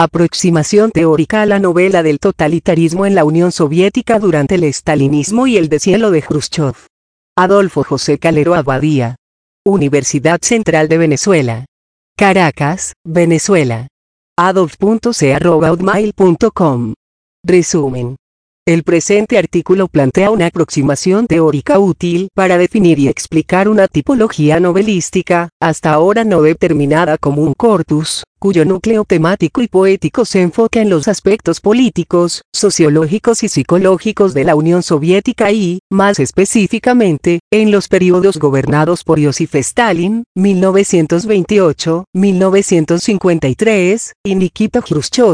Aproximación teórica a la novela del totalitarismo en la Unión Soviética durante el estalinismo y el deshielo de Khrushchev. Adolfo José Calero Abadía. Universidad Central de Venezuela. Caracas, Venezuela. adolf.c@hotmail.com. Resumen. El presente artículo plantea una aproximación teórica útil para definir y explicar una tipología novelística, hasta ahora no determinada como un corpus, cuyo núcleo temático y poético se enfoca en los aspectos políticos, sociológicos y psicológicos de la Unión Soviética y, más específicamente, en los periodos gobernados por Joseph Stalin, 1928-1953, y Nikita Khrushchev,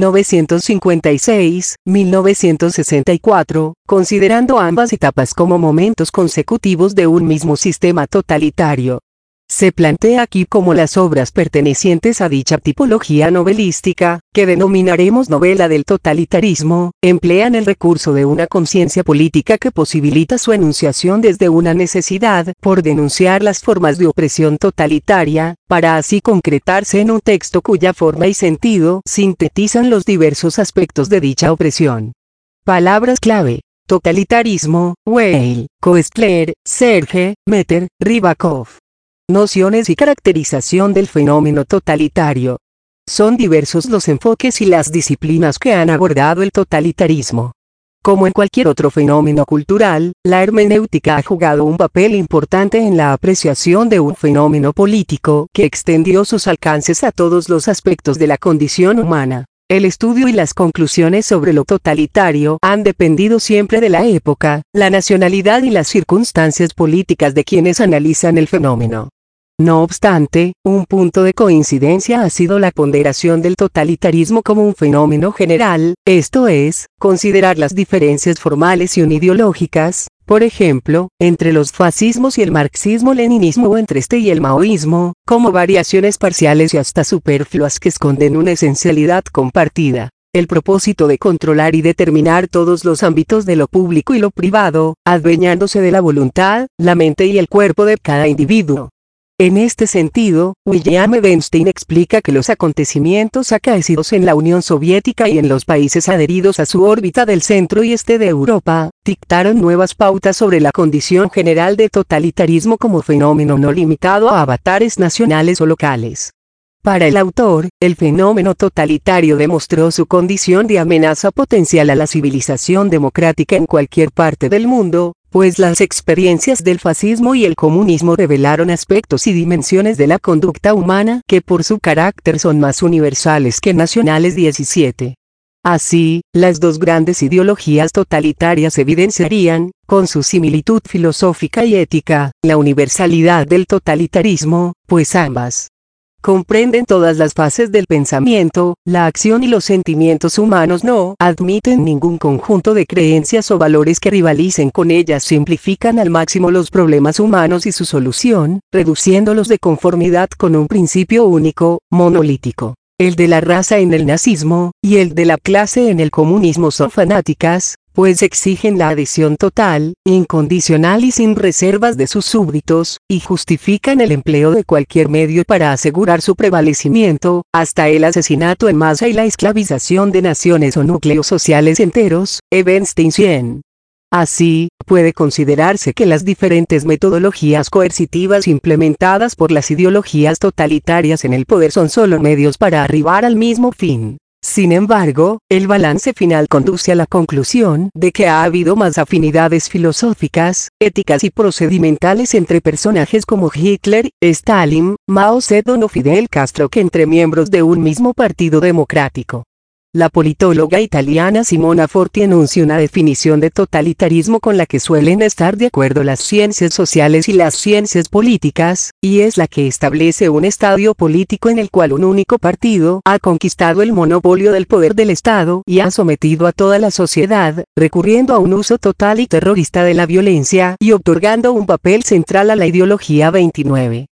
1956-1964, considerando ambas etapas como momentos consecutivos de un mismo sistema totalitario. Se plantea aquí como las obras pertenecientes a dicha tipología novelística, que denominaremos novela del totalitarismo, emplean el recurso de una conciencia política que posibilita su enunciación desde una necesidad por denunciar las formas de opresión totalitaria, para así concretarse en un texto cuya forma y sentido sintetizan los diversos aspectos de dicha opresión. Palabras clave: totalitarismo, Weil, Koestler, Serge, Meter, Rybakov. Nociones y caracterización del fenómeno totalitario. Son diversos los enfoques y las disciplinas que han abordado el totalitarismo. Como en cualquier otro fenómeno cultural, la hermenéutica ha jugado un papel importante en la apreciación de un fenómeno político que extendió sus alcances a todos los aspectos de la condición humana. El estudio y las conclusiones sobre lo totalitario han dependido siempre de la época, la nacionalidad y las circunstancias políticas de quienes analizan el fenómeno. No obstante, un punto de coincidencia ha sido la ponderación del totalitarismo como un fenómeno general, esto es, considerar las diferencias formales y unideológicas, por ejemplo, entre los fascismos y el marxismo-leninismo o entre este y el maoísmo, como variaciones parciales y hasta superfluas que esconden una esencialidad compartida. El propósito de controlar y determinar todos los ámbitos de lo público y lo privado, adueñándose de la voluntad, la mente y el cuerpo de cada individuo. En este sentido, William Ebenstein explica que los acontecimientos acaecidos en la Unión Soviética y en los países adheridos a su órbita del centro y este de Europa, dictaron nuevas pautas sobre la condición general de totalitarismo como fenómeno no limitado a avatares nacionales o locales. Para el autor, el fenómeno totalitario demostró su condición de amenaza potencial a la civilización democrática en cualquier parte del mundo, pues las experiencias del fascismo y el comunismo revelaron aspectos y dimensiones de la conducta humana que por su carácter son más universales que nacionales. 17. Así, las dos grandes ideologías totalitarias evidenciarían, con su similitud filosófica y ética, la universalidad del totalitarismo, pues ambas comprenden todas las fases del pensamiento, la acción y los sentimientos humanos, no admiten ningún conjunto de creencias o valores que rivalicen con ellas, simplifican al máximo los problemas humanos y su solución, reduciéndolos de conformidad con un principio único, monolítico. El de la raza en el nazismo, y el de la clase en el comunismo son fanáticas, pues exigen la adhesión total, incondicional y sin reservas de sus súbditos, y justifican el empleo de cualquier medio para asegurar su prevalecimiento, hasta el asesinato en masa y la esclavización de naciones o núcleos sociales enteros. Ebenstein 100. Así, puede considerarse que las diferentes metodologías coercitivas implementadas por las ideologías totalitarias en el poder son solo medios para arribar al mismo fin. Sin embargo, el balance final conduce a la conclusión de que ha habido más afinidades filosóficas, éticas y procedimentales entre personajes como Hitler, Stalin, Mao Zedong o Fidel Castro que entre miembros de un mismo partido democrático. La politóloga italiana Simona Forti enuncia una definición de totalitarismo con la que suelen estar de acuerdo las ciencias sociales y las ciencias políticas, y es la que establece un estadio político en el cual un único partido ha conquistado el monopolio del poder del Estado y ha sometido a toda la sociedad, recurriendo a un uso total y terrorista de la violencia y otorgando un papel central a la ideología. 29.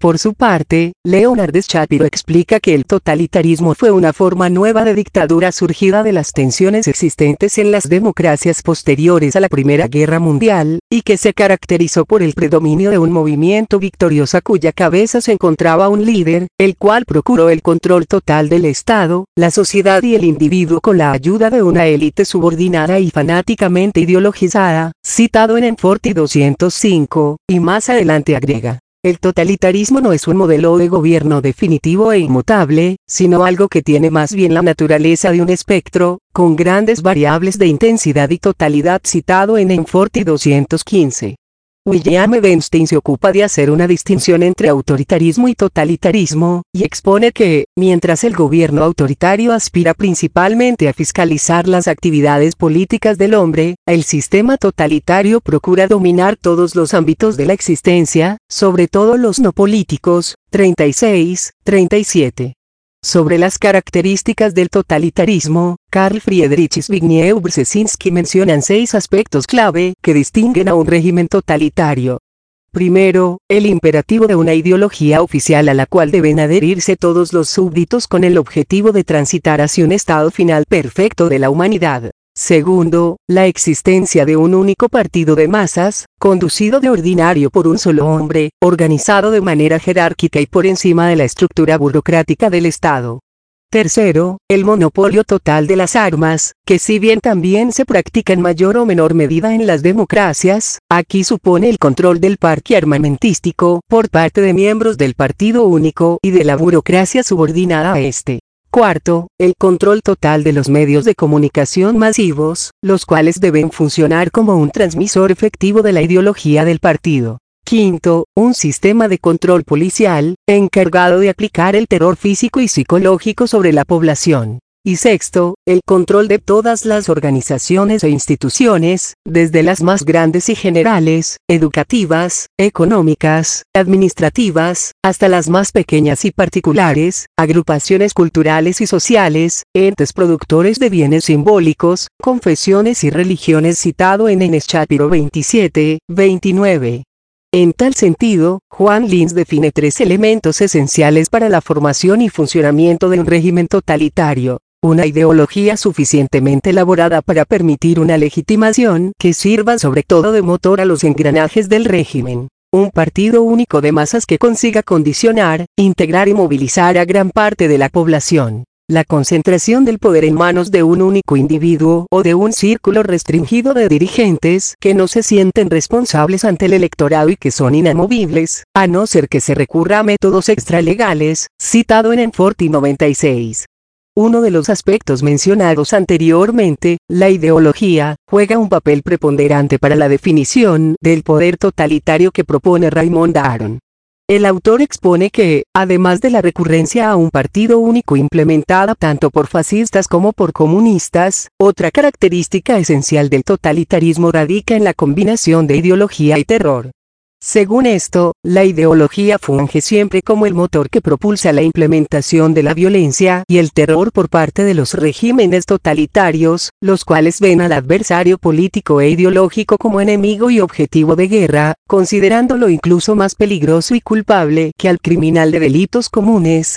Por su parte, Leonard Shapiro explica que el totalitarismo fue una forma nueva de dictadura surgida de las tensiones existentes en las democracias posteriores a la Primera Guerra Mundial, y que se caracterizó por el predominio de un movimiento victorioso a cuya cabeza se encontraba un líder, el cual procuró el control total del Estado, la sociedad y el individuo con la ayuda de una élite subordinada y fanáticamente ideologizada, citado en Enforti 205, y más adelante agrega. El totalitarismo no es un modelo de gobierno definitivo e inmutable, sino algo que tiene más bien la naturaleza de un espectro, con grandes variables de intensidad y totalidad, citado en Enforti 215. William Evenstein se ocupa de hacer una distinción entre autoritarismo y totalitarismo, y expone que, mientras el gobierno autoritario aspira principalmente a fiscalizar las actividades políticas del hombre, el sistema totalitario procura dominar todos los ámbitos de la existencia, sobre todo los no políticos. 36-37. Sobre las características del totalitarismo, Karl Friedrich y Zbigniew Brzezinski mencionan 6 aspectos clave que distinguen a un régimen totalitario. Primero, el imperativo de una ideología oficial a la cual deben adherirse todos los súbditos con el objetivo de transitar hacia un estado final perfecto de la humanidad. Segundo, la existencia de un único partido de masas, conducido de ordinario por un solo hombre, organizado de manera jerárquica y por encima de la estructura burocrática del Estado. Tercero, el monopolio total de las armas, que si bien también se practica en mayor o menor medida en las democracias, aquí supone el control del parque armamentístico por parte de miembros del partido único y de la burocracia subordinada a este. Cuarto, el control total de los medios de comunicación masivos, los cuales deben funcionar como un transmisor efectivo de la ideología del partido. Quinto, un sistema de control policial, encargado de aplicar el terror físico y psicológico sobre la población. Y sexto, el control de todas las organizaciones e instituciones, desde las más grandes y generales, educativas, económicas, administrativas, hasta las más pequeñas y particulares, agrupaciones culturales y sociales, entes productores de bienes simbólicos, confesiones y religiones, citado en Shapiro 27-29. En tal sentido, Juan Linz define 3 elementos esenciales para la formación y funcionamiento de un régimen totalitario. Una ideología suficientemente elaborada para permitir una legitimación que sirva sobre todo de motor a los engranajes del régimen. Un partido único de masas que consiga condicionar, integrar y movilizar a gran parte de la población. La concentración del poder en manos de un único individuo o de un círculo restringido de dirigentes que no se sienten responsables ante el electorado y que son inamovibles, a no ser que se recurra a métodos extralegales, citado en Enforti 96. Uno de los aspectos mencionados anteriormente, la ideología, juega un papel preponderante para la definición del poder totalitario que propone Raymond Aron. El autor expone que, además de la recurrencia a un partido único implementada tanto por fascistas como por comunistas, otra característica esencial del totalitarismo radica en la combinación de ideología y terror. Según esto, la ideología funge siempre como el motor que propulsa la implementación de la violencia y el terror por parte de los regímenes totalitarios, los cuales ven al adversario político e ideológico como enemigo y objetivo de guerra, considerándolo incluso más peligroso y culpable que al criminal de delitos comunes.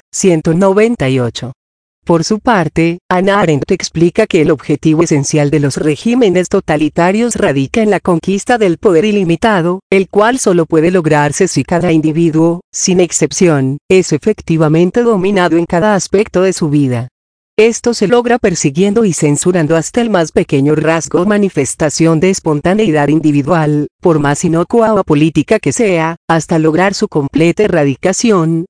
198. Por su parte, Hannah Arendt explica que el objetivo esencial de los regímenes totalitarios radica en la conquista del poder ilimitado, el cual solo puede lograrse si cada individuo, sin excepción, es efectivamente dominado en cada aspecto de su vida. Esto se logra persiguiendo y censurando hasta el más pequeño rasgo o manifestación de espontaneidad individual, por más inocua o apolítica que sea, hasta lograr su completa erradicación.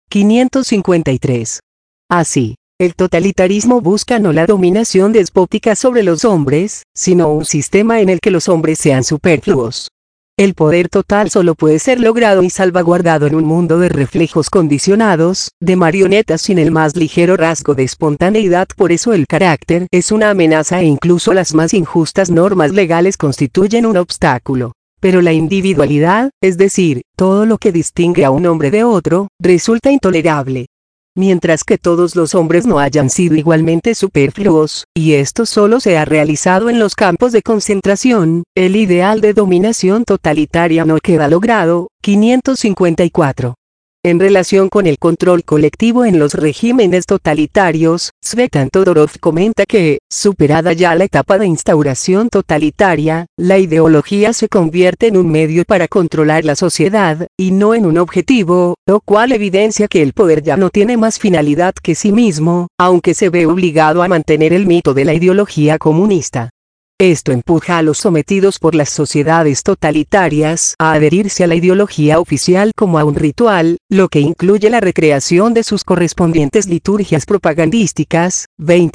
553. Así, el totalitarismo busca no la dominación despótica sobre los hombres, sino un sistema en el que los hombres sean superfluos. El poder total solo puede ser logrado y salvaguardado en un mundo de reflejos condicionados, de marionetas sin el más ligero rasgo de espontaneidad. Por eso el carácter es una amenaza e incluso las más injustas normas legales constituyen un obstáculo. Pero la individualidad, es decir, todo lo que distingue a un hombre de otro, resulta intolerable. Mientras que todos los hombres no hayan sido igualmente superfluos, y esto solo se ha realizado en los campos de concentración, el ideal de dominación totalitaria no queda logrado. 554. En relación con el control colectivo en los regímenes totalitarios, Svetan Todorov comenta que, superada ya la etapa de instauración totalitaria, la ideología se convierte en un medio para controlar la sociedad, y no en un objetivo, lo cual evidencia que el poder ya no tiene más finalidad que sí mismo, aunque se ve obligado a mantener el mito de la ideología comunista. Esto empuja a los sometidos por las sociedades totalitarias a adherirse a la ideología oficial como a un ritual, lo que incluye la recreación de sus correspondientes liturgias propagandísticas.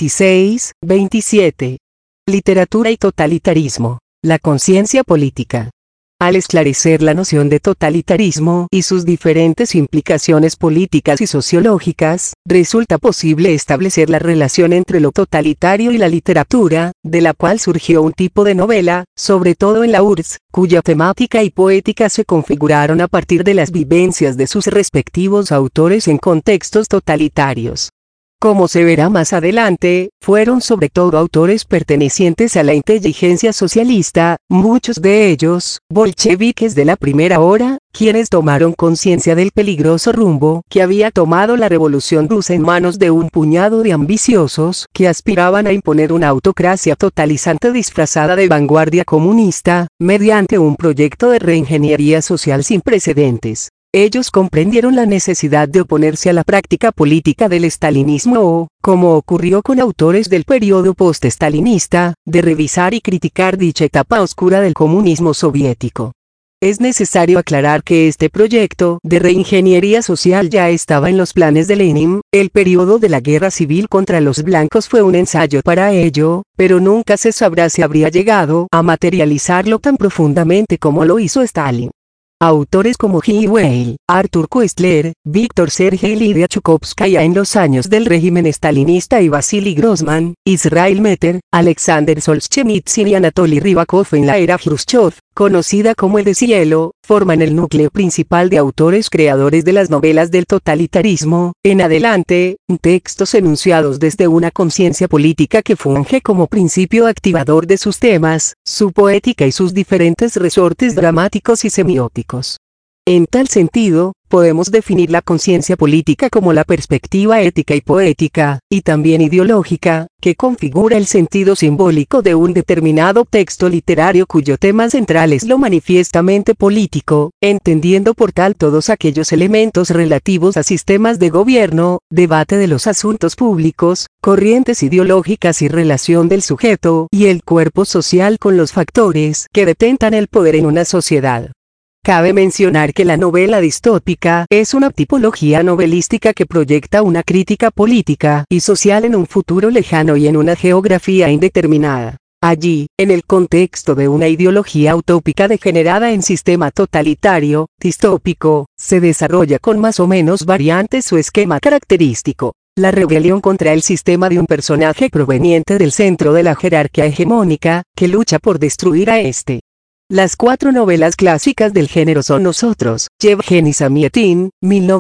26-27. Literatura y totalitarismo. La conciencia política. Al esclarecer la noción de totalitarismo y sus diferentes implicaciones políticas y sociológicas, resulta posible establecer la relación entre lo totalitario y la literatura, de la cual surgió un tipo de novela, sobre todo en la URSS, cuya temática y poética se configuraron a partir de las vivencias de sus respectivos autores en contextos totalitarios. Como se verá más adelante, fueron sobre todo autores pertenecientes a la inteligencia socialista, muchos de ellos, bolcheviques de la primera hora, quienes tomaron conciencia del peligroso rumbo que había tomado la revolución rusa en manos de un puñado de ambiciosos que aspiraban a imponer una autocracia totalizante disfrazada de vanguardia comunista, mediante un proyecto de reingeniería social sin precedentes. Ellos comprendieron la necesidad de oponerse a la práctica política del estalinismo o, como ocurrió con autores del periodo post-estalinista, de revisar y criticar dicha etapa oscura del comunismo soviético. Es necesario aclarar que este proyecto de reingeniería social ya estaba en los planes de Lenin. El periodo de la guerra civil contra los blancos fue un ensayo para ello, pero nunca se sabrá si habría llegado a materializarlo tan profundamente como lo hizo Stalin. Autores como G. Weil, Arthur Koestler, Víctor Sergei y Lidia Chukovskaya en los años del régimen estalinista y Vasily Grossman, Israel Meter, Alexander Solzhenitsyn y Anatoly Rybakov en la era Khrushchev, conocida como el deshielo, forman el núcleo principal de autores creadores de las novelas del totalitarismo. En adelante, textos enunciados desde una conciencia política que funge como principio activador de sus temas, su poética y sus diferentes resortes dramáticos y semióticos. En tal sentido, podemos definir la conciencia política como la perspectiva ética y poética, y también ideológica, que configura el sentido simbólico de un determinado texto literario cuyo tema central es lo manifiestamente político, entendiendo por tal todos aquellos elementos relativos a sistemas de gobierno, debate de los asuntos públicos, corrientes ideológicas y relación del sujeto y el cuerpo social con los factores que detentan el poder en una sociedad. Cabe mencionar que la novela distópica es una tipología novelística que proyecta una crítica política y social en un futuro lejano y en una geografía indeterminada. Allí, en el contexto de una ideología utópica degenerada en sistema totalitario, distópico, se desarrolla con más o menos variantes su esquema característico. La rebelión contra el sistema de un personaje proveniente del centro de la jerarquía hegemónica, que lucha por destruir a este. Las cuatro novelas clásicas del género son Nosotros, Yevgeny Zamyatin,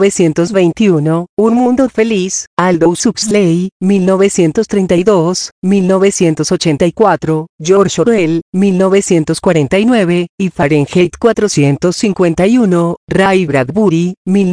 1921, Un mundo feliz, Aldous Huxley, 1932, 1984, George Orwell, 1949, y Fahrenheit 451, Ray Bradbury,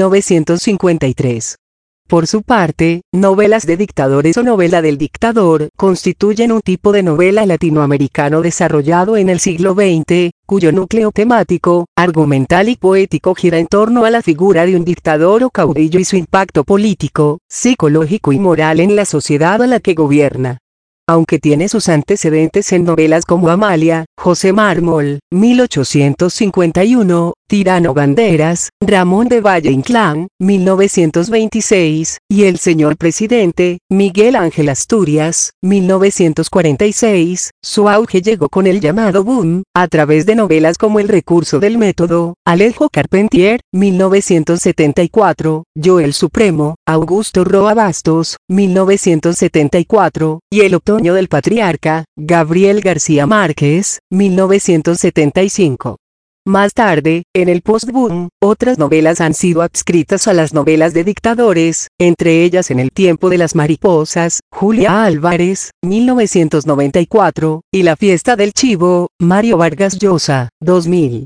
1953. Por su parte, novelas de dictadores o novela del dictador constituyen un tipo de novela latinoamericano desarrollado en el siglo XX, cuyo núcleo temático, argumental y poético gira en torno a la figura de un dictador o caudillo y su impacto político, psicológico y moral en la sociedad a la que gobierna. Aunque tiene sus antecedentes en novelas como Amalia, José Mármol, 1851, Tirano Banderas, Ramón de Valle Inclán, 1926, y El Señor Presidente, Miguel Ángel Asturias, 1946, su auge llegó con el llamado boom, a través de novelas como El recurso del método, Alejo Carpentier, 1974, Yo el Supremo, Augusto Roa Bastos, 1974, y El otoño del patriarca, Gabriel García Márquez, 1975. Más tarde, en el post-boom, otras novelas han sido adscritas a las novelas de dictadores, entre ellas En el tiempo de las mariposas, Julia Álvarez, 1994, y La fiesta del chivo, Mario Vargas Llosa, 2000.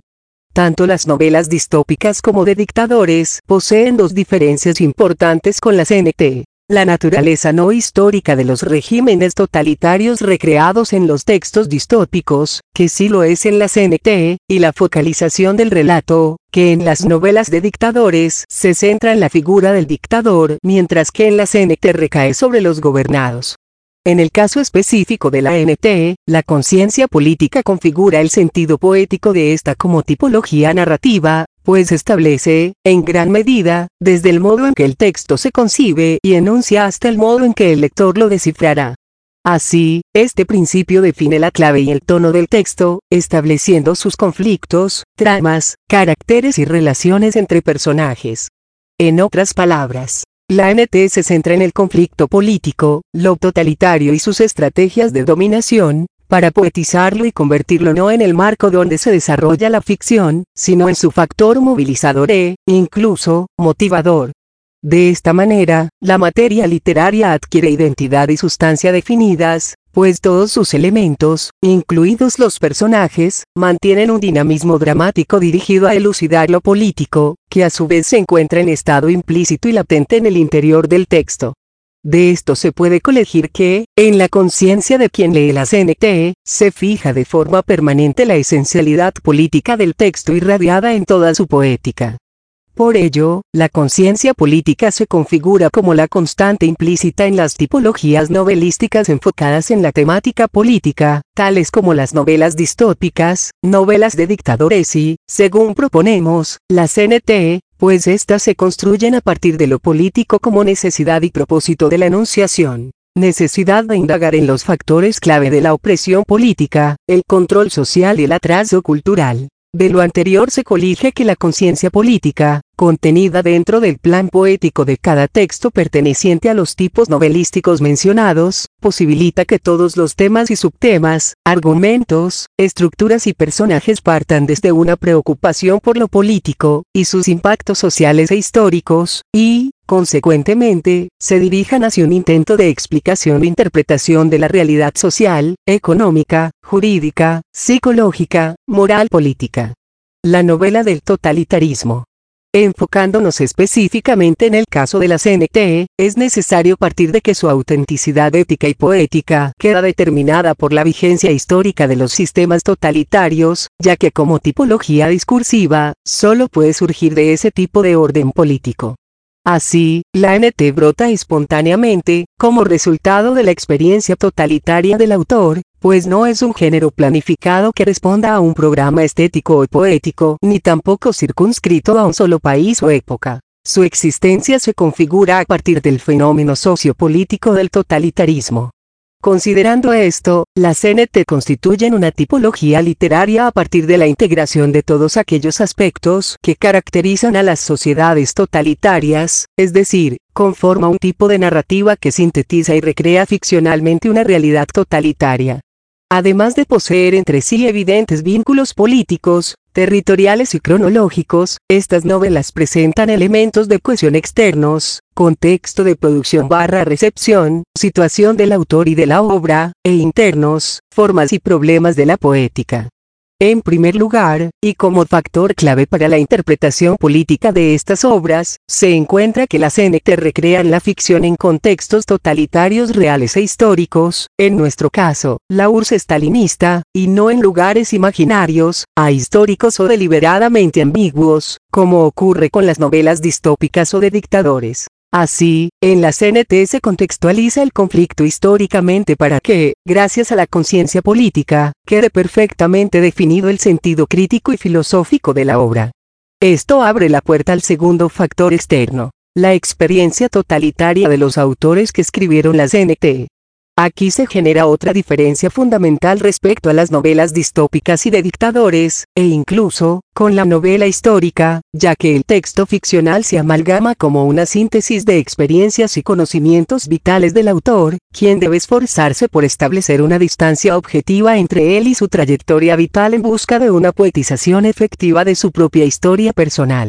tanto las novelas distópicas como de dictadores poseen dos diferencias importantes con las NT. La naturaleza no histórica de los regímenes totalitarios recreados en los textos distópicos, que sí lo es en las NT, y la focalización del relato, que en las novelas de dictadores se centra en la figura del dictador, mientras que en las NT recae sobre los gobernados. En el caso específico de la NT, la conciencia política configura el sentido poético de esta como tipología narrativa, pues establece, en gran medida, desde el modo en que el texto se concibe y enuncia hasta el modo en que el lector lo descifrará. Así, este principio define la clave y el tono del texto, estableciendo sus conflictos, tramas, caracteres y relaciones entre personajes. En otras palabras, la NT se centra en el conflicto político, lo totalitario y sus estrategias de dominación, para poetizarlo y convertirlo no en el marco donde se desarrolla la ficción, sino en su factor movilizador e, incluso, motivador. De esta manera, la materia literaria adquiere identidad y sustancia definidas, pues todos sus elementos, incluidos los personajes, mantienen un dinamismo dramático dirigido a elucidar lo político, que a su vez se encuentra en estado implícito y latente en el interior del texto. De esto se puede colegir que, en la conciencia de quien lee las NT, se fija de forma permanente la esencialidad política del texto irradiada en toda su poética. Por ello, la conciencia política se configura como la constante implícita en las tipologías novelísticas enfocadas en la temática política, tales como las novelas distópicas, novelas de dictadores y, según proponemos, las NT, pues éstas se construyen a partir de lo político como necesidad y propósito de la enunciación. Necesidad de indagar en los factores clave de la opresión política, el control social y el atraso cultural. De lo anterior se colige que la conciencia política, contenida dentro del plan poético de cada texto perteneciente a los tipos novelísticos mencionados, posibilita que todos los temas y subtemas, argumentos, estructuras y personajes partan desde una preocupación por lo político, y sus impactos sociales e históricos, y, consecuentemente, se dirijan hacia un intento de explicación e interpretación de la realidad social, económica, jurídica, psicológica, moral política. La novela del totalitarismo. Enfocándonos específicamente en el caso de las NT, es necesario partir de que su autenticidad ética y poética queda determinada por la vigencia histórica de los sistemas totalitarios, ya que como tipología discursiva, solo puede surgir de ese tipo de orden político. Así, la NT brota espontáneamente, como resultado de la experiencia totalitaria del autor, pues no es un género planificado que responda a un programa estético o poético, ni tampoco circunscrito a un solo país o época. Su existencia se configura a partir del fenómeno sociopolítico del totalitarismo. Considerando esto, las NT constituyen una tipología literaria a partir de la integración de todos aquellos aspectos que caracterizan a las sociedades totalitarias, es decir, conforma un tipo de narrativa que sintetiza y recrea ficcionalmente una realidad totalitaria. Además de poseer entre sí evidentes vínculos políticos, territoriales y cronológicos, estas novelas presentan elementos de cohesión externos, contexto de producción/recepción, situación del autor y de la obra, e internos, formas y problemas de la poética. En primer lugar, y como factor clave para la interpretación política de estas obras, se encuentra que las NT recrean la ficción en contextos totalitarios reales e históricos, en nuestro caso, la URSS stalinista, y no en lugares imaginarios, ahistóricos o deliberadamente ambiguos, como ocurre con las novelas distópicas o de dictadores. Así, en la NT se contextualiza el conflicto históricamente para que, gracias a la conciencia política, quede perfectamente definido el sentido crítico y filosófico de la obra. Esto abre la puerta al segundo factor externo, la experiencia totalitaria de los autores que escribieron las NT. Aquí se genera otra diferencia fundamental respecto a las novelas distópicas y de dictadores, e incluso, con la novela histórica, ya que el texto ficcional se amalgama como una síntesis de experiencias y conocimientos vitales del autor, quien debe esforzarse por establecer una distancia objetiva entre él y su trayectoria vital en busca de una poetización efectiva de su propia historia personal.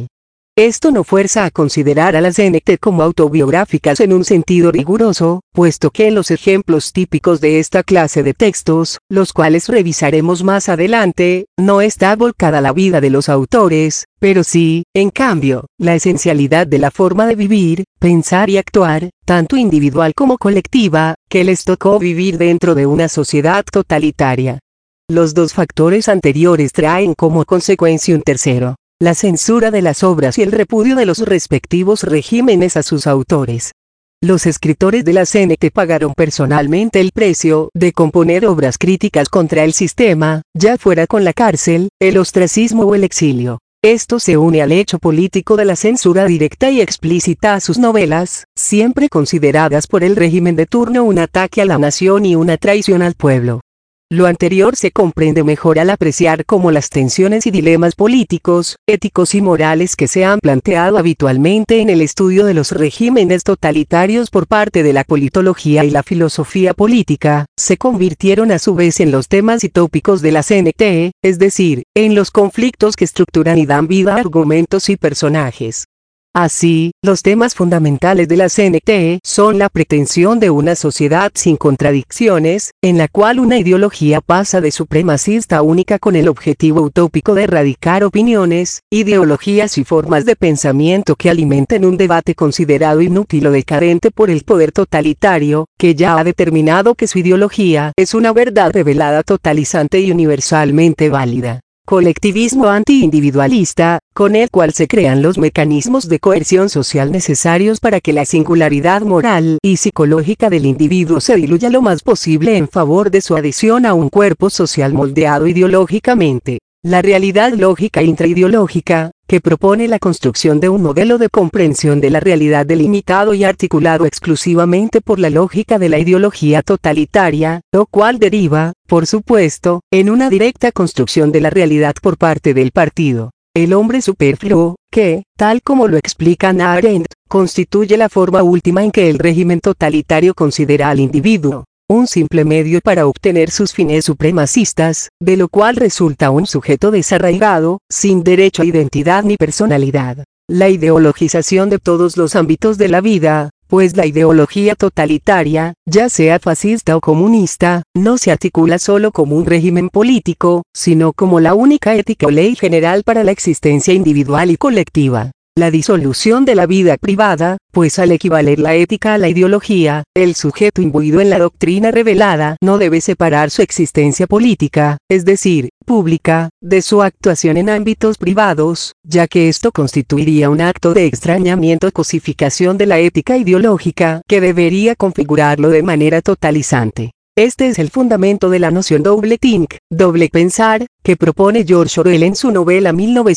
Esto no fuerza a considerar a las CNT como autobiográficas en un sentido riguroso, puesto que en los ejemplos típicos de esta clase de textos, los cuales revisaremos más adelante, no está volcada la vida de los autores, pero sí, en cambio, la esencialidad de la forma de vivir, pensar y actuar, tanto individual como colectiva, que les tocó vivir dentro de una sociedad totalitaria. Los dos factores anteriores traen como consecuencia un tercero: la censura de las obras y el repudio de los respectivos regímenes a sus autores. Los escritores de la CNT pagaron personalmente el precio de componer obras críticas contra el sistema, ya fuera con la cárcel, el ostracismo o el exilio. Esto se une al hecho político de la censura directa y explícita a sus novelas, siempre consideradas por el régimen de turno un ataque a la nación y una traición al pueblo. Lo anterior se comprende mejor al apreciar cómo las tensiones y dilemas políticos, éticos y morales que se han planteado habitualmente en el estudio de los regímenes totalitarios por parte de la politología y la filosofía política, se convirtieron a su vez en los temas y tópicos de la CNT, es decir, en los conflictos que estructuran y dan vida a argumentos y personajes. Así, los temas fundamentales de la CNT son la pretensión de una sociedad sin contradicciones, en la cual una ideología pasa de supremacista a única con el objetivo utópico de erradicar opiniones, ideologías y formas de pensamiento que alimenten un debate considerado inútil o decadente por el poder totalitario, que ya ha determinado que su ideología es una verdad revelada, totalizante y universalmente válida. Colectivismo anti-individualista, con el cual se crean los mecanismos de coerción social necesarios para que la singularidad moral y psicológica del individuo se diluya lo más posible en favor de su adhesión a un cuerpo social moldeado ideológicamente. La realidad lógica intraideológica, que propone la construcción de un modelo de comprensión de la realidad delimitado y articulado exclusivamente por la lógica de la ideología totalitaria, lo cual deriva, por supuesto, en una directa construcción de la realidad por parte del partido. El hombre superfluo, que, tal como lo explica Hannah Arendt, constituye la forma última en que el régimen totalitario considera al individuo un simple medio para obtener sus fines supremacistas, de lo cual resulta un sujeto desarraigado, sin derecho a identidad ni personalidad. La ideologización de todos los ámbitos de la vida, pues la ideología totalitaria, ya sea fascista o comunista, no se articula solo como un régimen político, sino como la única ética o ley general para la existencia individual y colectiva. La disolución de la vida privada, pues al equivaler la ética a la ideología, el sujeto imbuido en la doctrina revelada no debe separar su existencia política, es decir, pública, de su actuación en ámbitos privados, ya que esto constituiría un acto de extrañamiento o cosificación de la ética ideológica que debería configurarlo de manera totalizante. Este es el fundamento de la noción double think, doble pensar, que propone George Orwell en su novela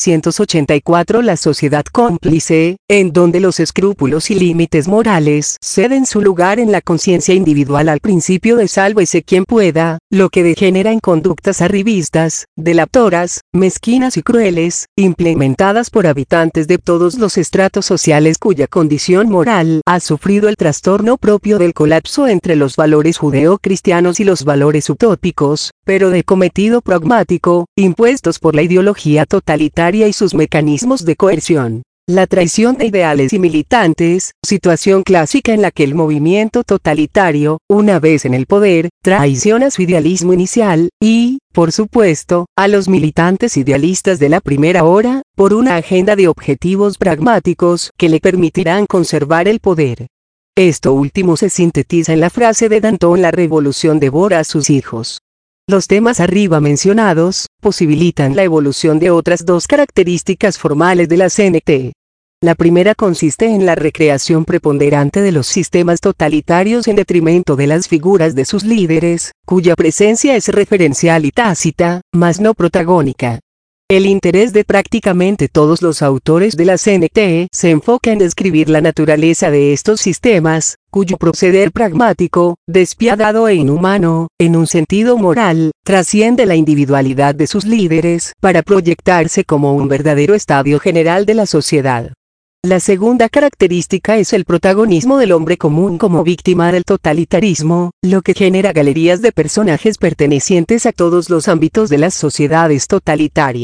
1984 La sociedad cómplice, en donde los escrúpulos y límites morales ceden su lugar en la conciencia individual al principio de sálvese quien pueda, lo que degenera en conductas arribistas, delatoras, mezquinas y crueles, implementadas por habitantes de todos los estratos sociales cuya condición moral ha sufrido el trastorno propio del colapso entre los valores judeo-cristianos y los valores utópicos, pero de cometido pragmático, impuestos por la ideología totalitaria y sus mecanismos de coerción. La traición de ideales y militantes, situación clásica en la que el movimiento totalitario, una vez en el poder, traiciona su idealismo inicial, y, por supuesto, a los militantes idealistas de la primera hora, por una agenda de objetivos pragmáticos que le permitirán conservar el poder. Esto último se sintetiza en la frase de Danton: la revolución devora a sus hijos. Los temas arriba mencionados posibilitan la evolución de otras dos características formales de la CNT. La primera consiste en la recreación preponderante de los sistemas totalitarios en detrimento de las figuras de sus líderes, cuya presencia es referencial y tácita, mas no protagónica. El interés de prácticamente todos los autores de la CNT se enfoca en describir la naturaleza de estos sistemas, cuyo proceder pragmático, despiadado e inhumano, en un sentido moral, trasciende la individualidad de sus líderes para proyectarse como un verdadero estadio general de la sociedad. La segunda característica es el protagonismo del hombre común como víctima del totalitarismo, lo que genera galerías de personajes pertenecientes a todos los ámbitos de las sociedades totalitarias.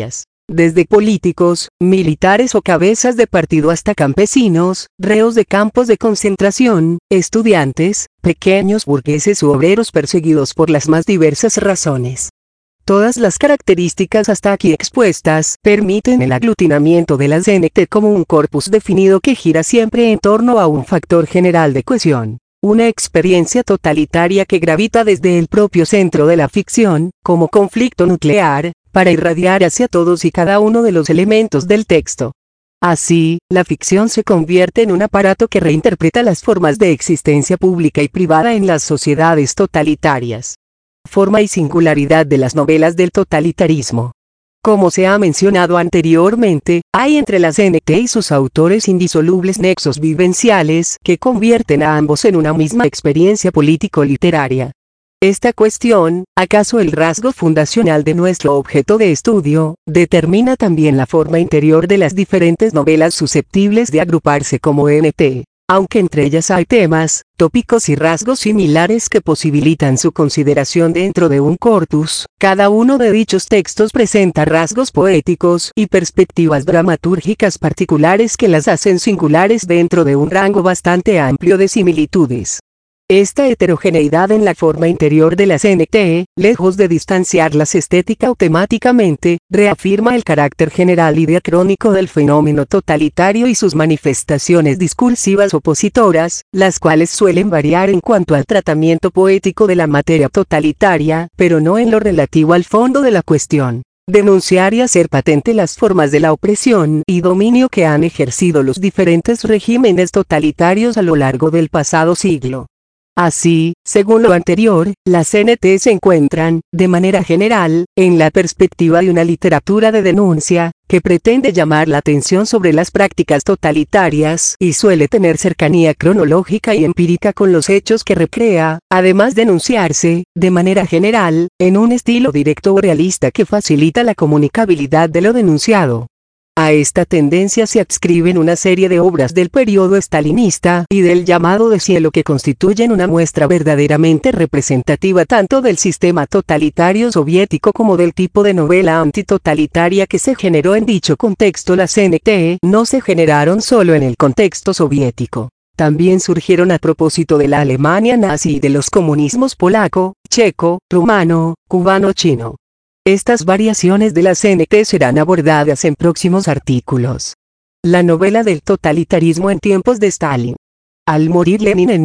desde políticos, militares o cabezas de partido hasta campesinos, reos de campos de concentración, estudiantes, pequeños burgueses u obreros perseguidos por las más diversas razones. Todas las características hasta aquí expuestas permiten el aglutinamiento de la CNT como un corpus definido que gira siempre en torno a un factor general de cohesión. Una experiencia totalitaria que gravita desde el propio centro de la ficción, como conflicto nuclear, para irradiar hacia todos y cada uno de los elementos del texto. Así, la ficción se convierte en un aparato que reinterpreta las formas de existencia pública y privada en las sociedades totalitarias. Forma y singularidad de las novelas del totalitarismo. Como se ha mencionado anteriormente, hay entre la CNT y sus autores indisolubles nexos vivenciales que convierten a ambos en una misma experiencia político-literaria. Esta cuestión, acaso el rasgo fundacional de nuestro objeto de estudio, determina también la forma interior de las diferentes novelas susceptibles de agruparse como NT. Aunque entre ellas hay temas, tópicos y rasgos similares que posibilitan su consideración dentro de un corpus, cada uno de dichos textos presenta rasgos poéticos y perspectivas dramatúrgicas particulares que las hacen singulares dentro de un rango bastante amplio de similitudes. Esta heterogeneidad en la forma interior de la CNT, lejos de distanciarlas estética o temáticamente, reafirma el carácter general y diacrónico del fenómeno totalitario y sus manifestaciones discursivas opositoras, las cuales suelen variar en cuanto al tratamiento poético de la materia totalitaria, pero no en lo relativo al fondo de la cuestión. Denunciar y hacer patente las formas de la opresión y dominio que han ejercido los diferentes regímenes totalitarios a lo largo del pasado siglo. Así, según lo anterior, las CNT se encuentran, de manera general, en la perspectiva de una literatura de denuncia, que pretende llamar la atención sobre las prácticas totalitarias y suele tener cercanía cronológica y empírica con los hechos que recrea, además de enunciarse, de manera general, en un estilo directo o realista que facilita la comunicabilidad de lo denunciado. A esta tendencia se adscriben una serie de obras del periodo estalinista y del llamado de cielo que constituyen una muestra verdaderamente representativa tanto del sistema totalitario soviético como del tipo de novela antitotalitaria que se generó en dicho contexto. Las CNT no se generaron solo en el contexto soviético. También surgieron a propósito de la Alemania nazi y de los comunismos polaco, checo, rumano, cubano, chino. Estas variaciones de la CNT serán abordadas en próximos artículos. La novela del totalitarismo en tiempos de Stalin. Al morir Lenin en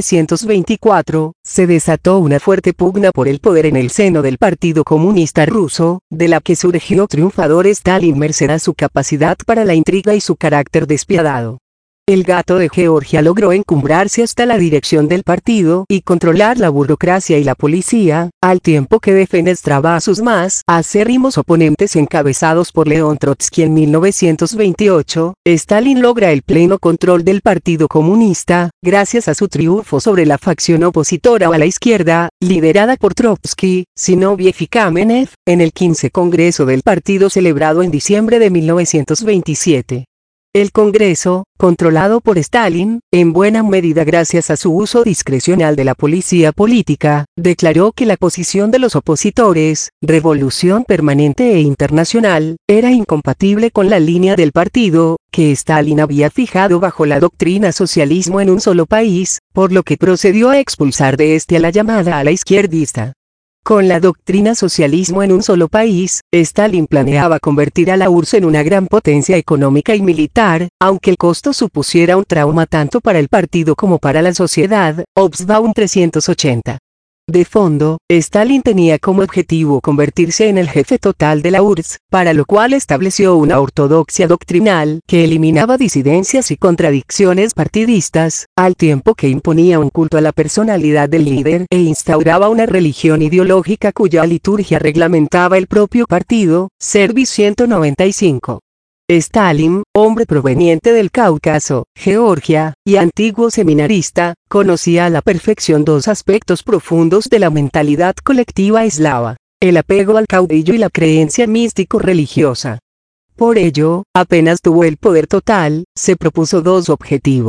1924, se desató una fuerte pugna por el poder en el seno del Partido Comunista Ruso, de la que surgió triunfador Stalin merced a su capacidad para la intriga y su carácter despiadado. El gato de Georgia logró encumbrarse hasta la dirección del partido y controlar la burocracia y la policía, al tiempo que defenestraba a sus más acérrimos oponentes encabezados por León Trotsky. En 1928, Stalin logra el pleno control del Partido Comunista, gracias a su triunfo sobre la facción opositora a la izquierda, liderada por Trotsky, Zinoviev y Kamenev, en el 15 Congreso del partido celebrado en diciembre de 1927. El Congreso, controlado por Stalin, en buena medida gracias a su uso discrecional de la policía política, declaró que la posición de los opositores, revolución permanente e internacional, era incompatible con la línea del partido, que Stalin había fijado bajo la doctrina socialismo en un solo país, por lo que procedió a expulsar de este a la llamada ala izquierdista. Con la doctrina socialismo en un solo país, Stalin planeaba convertir a la URSS en una gran potencia económica y militar, aunque el costo supusiera un trauma tanto para el partido como para la sociedad. Hobsbawm 380. De fondo, Stalin tenía como objetivo convertirse en el jefe total de la URSS, para lo cual estableció una ortodoxia doctrinal que eliminaba disidencias y contradicciones partidistas, al tiempo que imponía un culto a la personalidad del líder e instauraba una religión ideológica cuya liturgia reglamentaba el propio partido. Servi 195. Stalin, hombre proveniente del Cáucaso, Georgia, y antiguo seminarista, conocía a la perfección dos aspectos profundos de la mentalidad colectiva eslava: el apego al caudillo y la creencia místico-religiosa. Por ello, apenas tuvo el poder total, se propuso dos objetivos.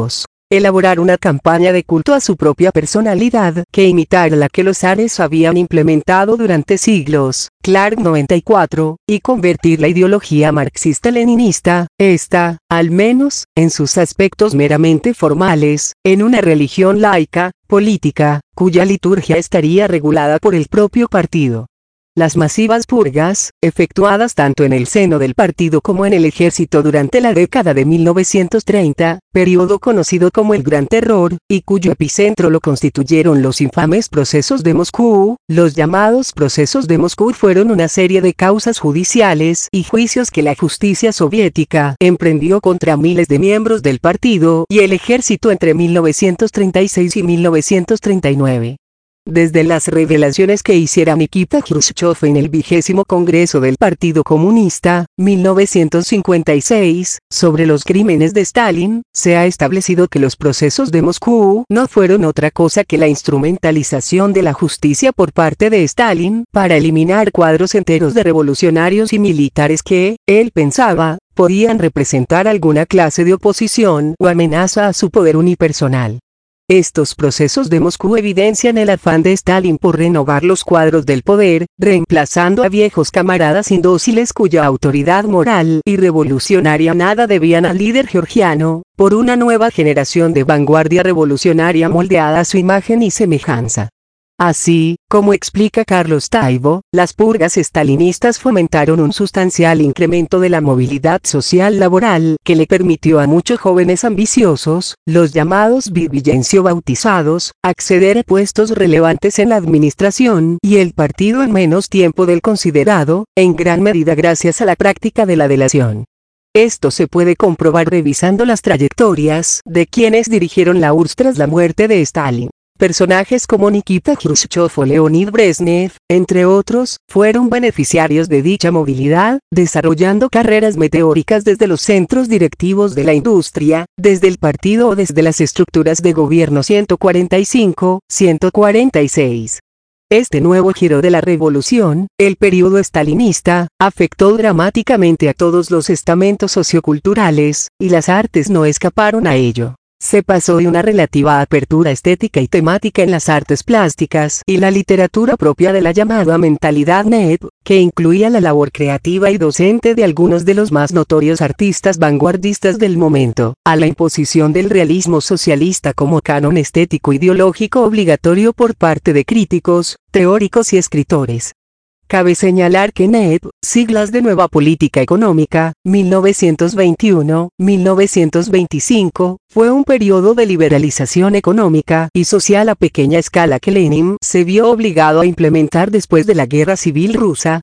Elaborar una campaña de culto a su propia personalidad que imitara la que los zares habían implementado durante siglos, Clark 94, y convertir la ideología marxista-leninista, esta, al menos, en sus aspectos meramente formales, en una religión laica, política, cuya liturgia estaría regulada por el propio partido. Las masivas purgas, efectuadas tanto en el seno del partido como en el ejército durante la década de 1930, periodo conocido como el Gran Terror, y cuyo epicentro lo constituyeron los infames procesos de Moscú. Los llamados procesos de Moscú fueron una serie de causas judiciales y juicios que la justicia soviética emprendió contra miles de miembros del partido y el ejército entre 1936 y 1939. Desde las revelaciones que hiciera Nikita Khrushchev en el 20º Congreso del Partido Comunista, 1956, sobre los crímenes de Stalin, se ha establecido que los procesos de Moscú no fueron otra cosa que la instrumentalización de la justicia por parte de Stalin para eliminar cuadros enteros de revolucionarios y militares que, él pensaba, podían representar alguna clase de oposición o amenaza a su poder unipersonal. Estos procesos de Moscú evidencian el afán de Stalin por renovar los cuadros del poder, reemplazando a viejos camaradas indóciles cuya autoridad moral y revolucionaria nada debían al líder georgiano, por una nueva generación de vanguardia revolucionaria moldeada a su imagen y semejanza. Así, como explica Carlos Taibo, las purgas estalinistas fomentaron un sustancial incremento de la movilidad social laboral que le permitió a muchos jóvenes ambiciosos, los llamados vivillencio bautizados, acceder a puestos relevantes en la administración y el partido en menos tiempo del considerado, en gran medida gracias a la práctica de la delación. Esto se puede comprobar revisando las trayectorias de quienes dirigieron la URSS tras la muerte de Stalin. Personajes como Nikita Khrushchev o Leonid Brezhnev, entre otros, fueron beneficiarios de dicha movilidad, desarrollando carreras meteóricas desde los centros directivos de la industria, desde el partido o desde las estructuras de gobierno 145, 146. Este nuevo giro de la revolución, el periodo estalinista, afectó dramáticamente a todos los estamentos socioculturales, y las artes no escaparon a ello. Se pasó de una relativa apertura estética y temática en las artes plásticas y la literatura propia de la llamada mentalidad NEP, que incluía la labor creativa y docente de algunos de los más notorios artistas vanguardistas del momento, a la imposición del realismo socialista como canon estético ideológico obligatorio por parte de críticos, teóricos y escritores. Cabe señalar que NEP, siglas de Nueva Política Económica, 1921-1925, fue un periodo de liberalización económica y social a pequeña escala que Lenin se vio obligado a implementar después de la Guerra Civil Rusa,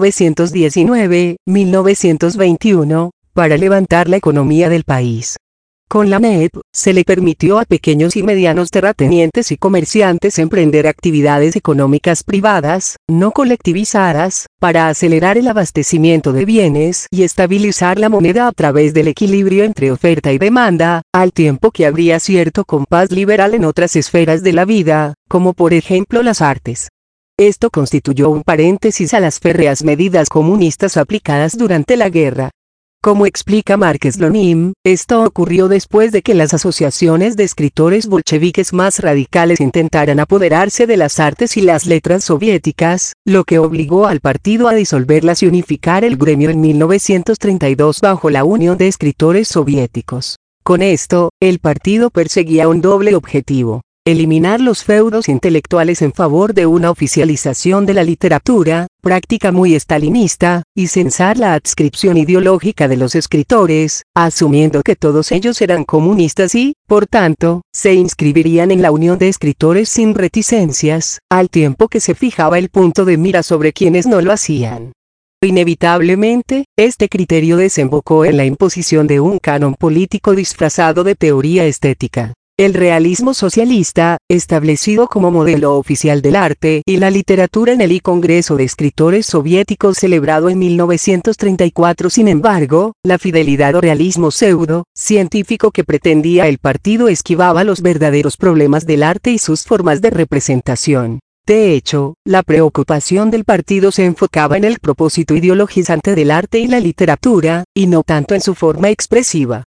1919-1921, para levantar la economía del país. Con la NEP, se le permitió a pequeños y medianos terratenientes y comerciantes emprender actividades económicas privadas, no colectivizadas, para acelerar el abastecimiento de bienes y estabilizar la moneda a través del equilibrio entre oferta y demanda, al tiempo que habría cierto compás liberal en otras esferas de la vida, como por ejemplo las artes. Esto constituyó un paréntesis a las férreas medidas comunistas aplicadas durante la guerra. Como explica Márquez Lonim, esto ocurrió después de que las asociaciones de escritores bolcheviques más radicales intentaran apoderarse de las artes y las letras soviéticas, lo que obligó al partido a disolverlas y unificar el gremio en 1932 bajo la Unión de Escritores Soviéticos. Con esto, el partido perseguía un doble objetivo: eliminar los feudos intelectuales en favor de una oficialización de la literatura, práctica muy estalinista, y censar la adscripción ideológica de los escritores, asumiendo que todos ellos eran comunistas y, por tanto, se inscribirían en la Unión de Escritores sin reticencias, al tiempo que se fijaba el punto de mira sobre quienes no lo hacían. Inevitablemente, este criterio desembocó en la imposición de un canon político disfrazado de teoría estética. El realismo socialista, establecido como modelo oficial del arte y la literatura en el Congreso de Escritores Soviéticos celebrado en 1934. Sin embargo, la fidelidad o realismo pseudo-científico que pretendía el partido esquivaba los verdaderos problemas del arte y sus formas de representación. De hecho, la preocupación del partido se enfocaba en el propósito ideologizante del arte y la literatura, y no tanto en su forma expresiva.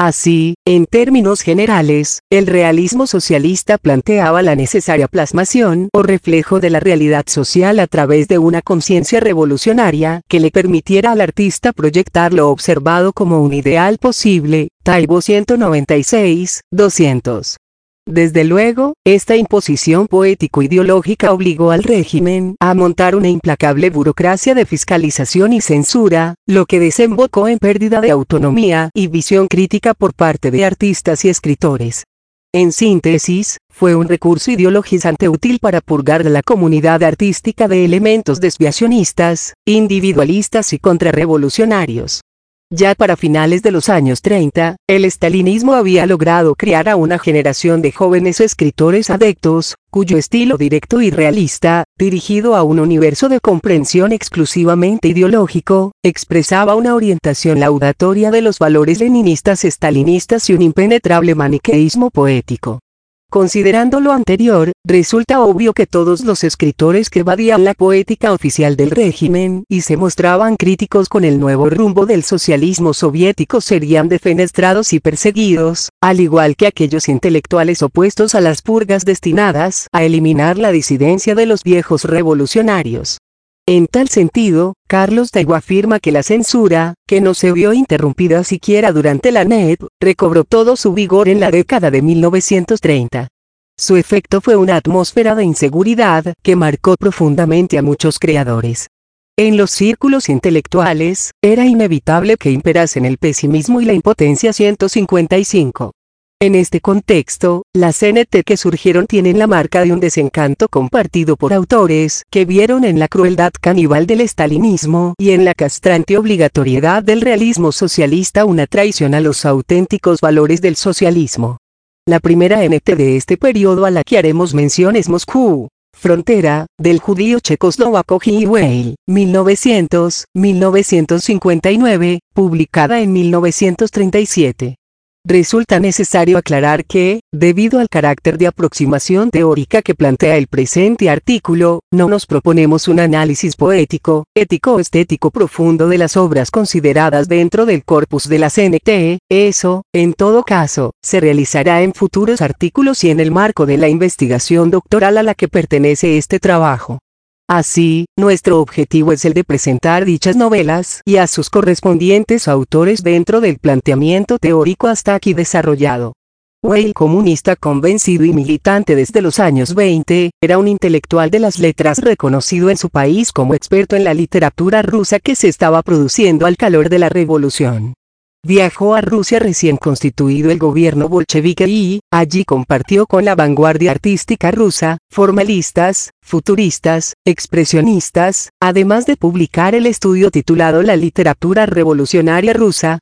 Así, en términos generales, el realismo socialista planteaba la necesaria plasmación o reflejo de la realidad social a través de una conciencia revolucionaria que le permitiera al artista proyectar lo observado como un ideal posible. Taibo 196, 200. Desde luego, esta imposición poético-ideológica obligó al régimen a montar una implacable burocracia de fiscalización y censura, lo que desembocó en pérdida de autonomía y visión crítica por parte de artistas y escritores. En síntesis, fue un recurso ideologizante útil para purgar a la comunidad artística de elementos desviacionistas, individualistas y contrarrevolucionarios. Ya para finales de los años 30, el estalinismo había logrado crear a una generación de jóvenes escritores adeptos, cuyo estilo directo y realista, dirigido a un universo de comprensión exclusivamente ideológico, expresaba una orientación laudatoria de los valores leninistas estalinistas y un impenetrable maniqueísmo poético. Considerando lo anterior, resulta obvio que todos los escritores que evadían la poética oficial del régimen y se mostraban críticos con el nuevo rumbo del socialismo soviético serían defenestrados y perseguidos, al igual que aquellos intelectuales opuestos a las purgas destinadas a eliminar la disidencia de los viejos revolucionarios. En tal sentido, Carlos Taibo afirma que la censura, que no se vio interrumpida siquiera durante la NEP, recobró todo su vigor en la década de 1930. Su efecto fue una atmósfera de inseguridad que marcó profundamente a muchos creadores. En los círculos intelectuales, era inevitable que imperasen el pesimismo y la impotencia. 155. En este contexto, las CNT que surgieron tienen la marca de un desencanto compartido por autores que vieron en la crueldad caníbal del estalinismo y en la castrante obligatoriedad del realismo socialista una traición a los auténticos valores del socialismo. La primera NT de este periodo a la que haremos mención es Moscú, frontera, del judío checoslovaco G. Weil, 1900-1959, publicada en 1937. Resulta necesario aclarar que, debido al carácter de aproximación teórica que plantea el presente artículo, no nos proponemos un análisis poético, ético o estético profundo de las obras consideradas dentro del corpus de la CNT, eso, en todo caso, se realizará en futuros artículos y en el marco de la investigación doctoral a la que pertenece este trabajo. Así, nuestro objetivo es el de presentar dichas novelas y a sus correspondientes autores dentro del planteamiento teórico hasta aquí desarrollado. Weil, comunista convencido y militante desde los años 20, era un intelectual de las letras reconocido en su país como experto en la literatura rusa que se estaba produciendo al calor de la revolución. Viajó a Rusia recién constituido el gobierno bolchevique y, allí compartió con la vanguardia artística rusa, formalistas, futuristas, expresionistas, además de publicar el estudio titulado La literatura revolucionaria rusa,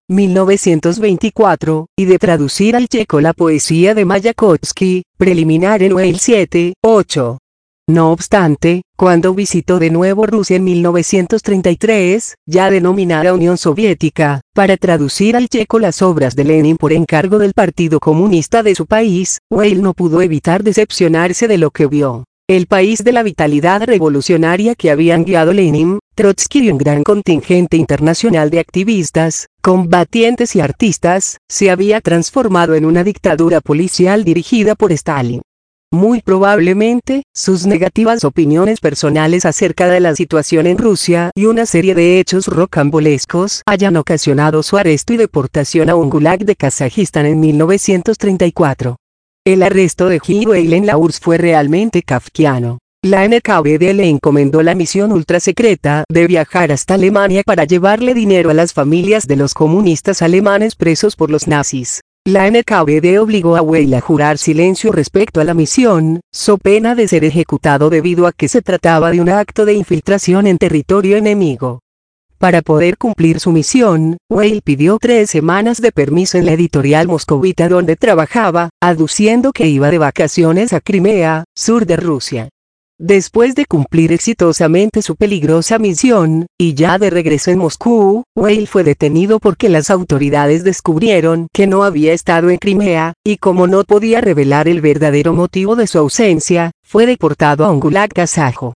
1924, y de traducir al checo la poesía de Mayakovsky, preliminar en Weil 7, 8. No obstante, cuando visitó de nuevo Rusia en 1933, ya denominada Unión Soviética, para traducir al checo las obras de Lenin por encargo del Partido Comunista de su país, Weil no pudo evitar decepcionarse de lo que vio. El país de la vitalidad revolucionaria que habían guiado Lenin, Trotsky y un gran contingente internacional de activistas, combatientes y artistas, se había transformado en una dictadura policial dirigida por Stalin. Muy probablemente, sus negativas opiniones personales acerca de la situación en Rusia y una serie de hechos rocambolescos hayan ocasionado su arresto y deportación a un gulag de Kazajistán en 1934. El arresto de G. Weil en la URSS fue realmente kafkiano. La NKVD le encomendó la misión ultrasecreta de viajar hasta Alemania para llevarle dinero a las familias de los comunistas alemanes presos por los nazis. La NKVD obligó a Weil a jurar silencio respecto a la misión, so pena de ser ejecutado debido a que se trataba de un acto de infiltración en territorio enemigo. Para poder cumplir su misión, Weil pidió 3 semanas de permiso en la editorial moscovita donde trabajaba, aduciendo que iba de vacaciones a Crimea, sur de Rusia. Después de cumplir exitosamente su peligrosa misión, y ya de regreso en Moscú, Weil fue detenido porque las autoridades descubrieron que no había estado en Crimea, y como no podía revelar el verdadero motivo de su ausencia, fue deportado a un gulag kazajo.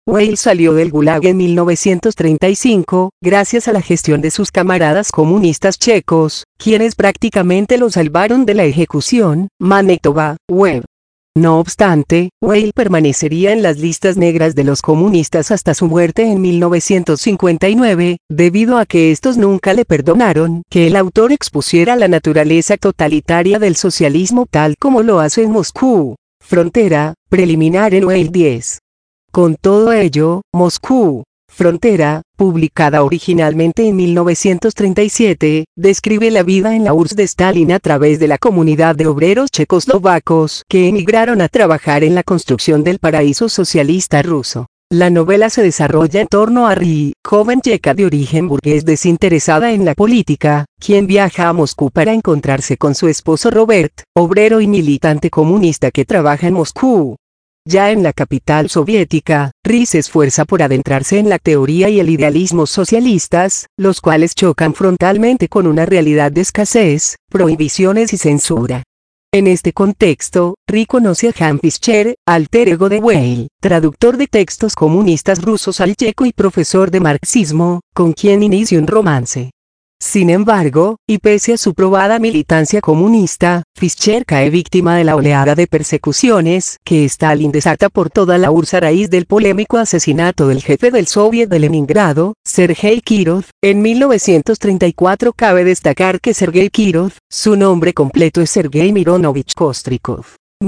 Weil salió del Gulag en 1935, gracias a la gestión de sus camaradas comunistas checos, quienes prácticamente lo salvaron de la ejecución. Manitoba, Web. No obstante, Weil permanecería en las listas negras de los comunistas hasta su muerte en 1959, debido a que estos nunca le perdonaron que el autor expusiera la naturaleza totalitaria del socialismo tal como lo hace en Moscú. Frontera, preliminar en Weil 10. Con todo ello, Moscú, Frontera, publicada originalmente en 1937, describe la vida en la URSS de Stalin a través de la comunidad de obreros checoslovacos que emigraron a trabajar en la construcción del paraíso socialista ruso. La novela se desarrolla en torno a Ri, joven checa de origen burgués desinteresada en la política, quien viaja a Moscú para encontrarse con su esposo Robert, obrero y militante comunista que trabaja en Moscú. Ya en la capital soviética, Ri se esfuerza por adentrarse en la teoría y el idealismo socialistas, los cuales chocan frontalmente con una realidad de escasez, prohibiciones y censura. En este contexto, Ri conoce a Jan Fischer, alter ego de Weil, traductor de textos comunistas rusos al checo y profesor de marxismo, con quien inicia un romance. Sin embargo, y pese a su probada militancia comunista, Fischer cae víctima de la oleada de persecuciones que Stalin desata por toda la URSS a raíz del polémico asesinato del jefe del Soviet de Leningrado, Sergei Kirov. En 1934 cabe destacar que Sergei Kirov, su nombre completo es Sergei Mironovich Kostrikov.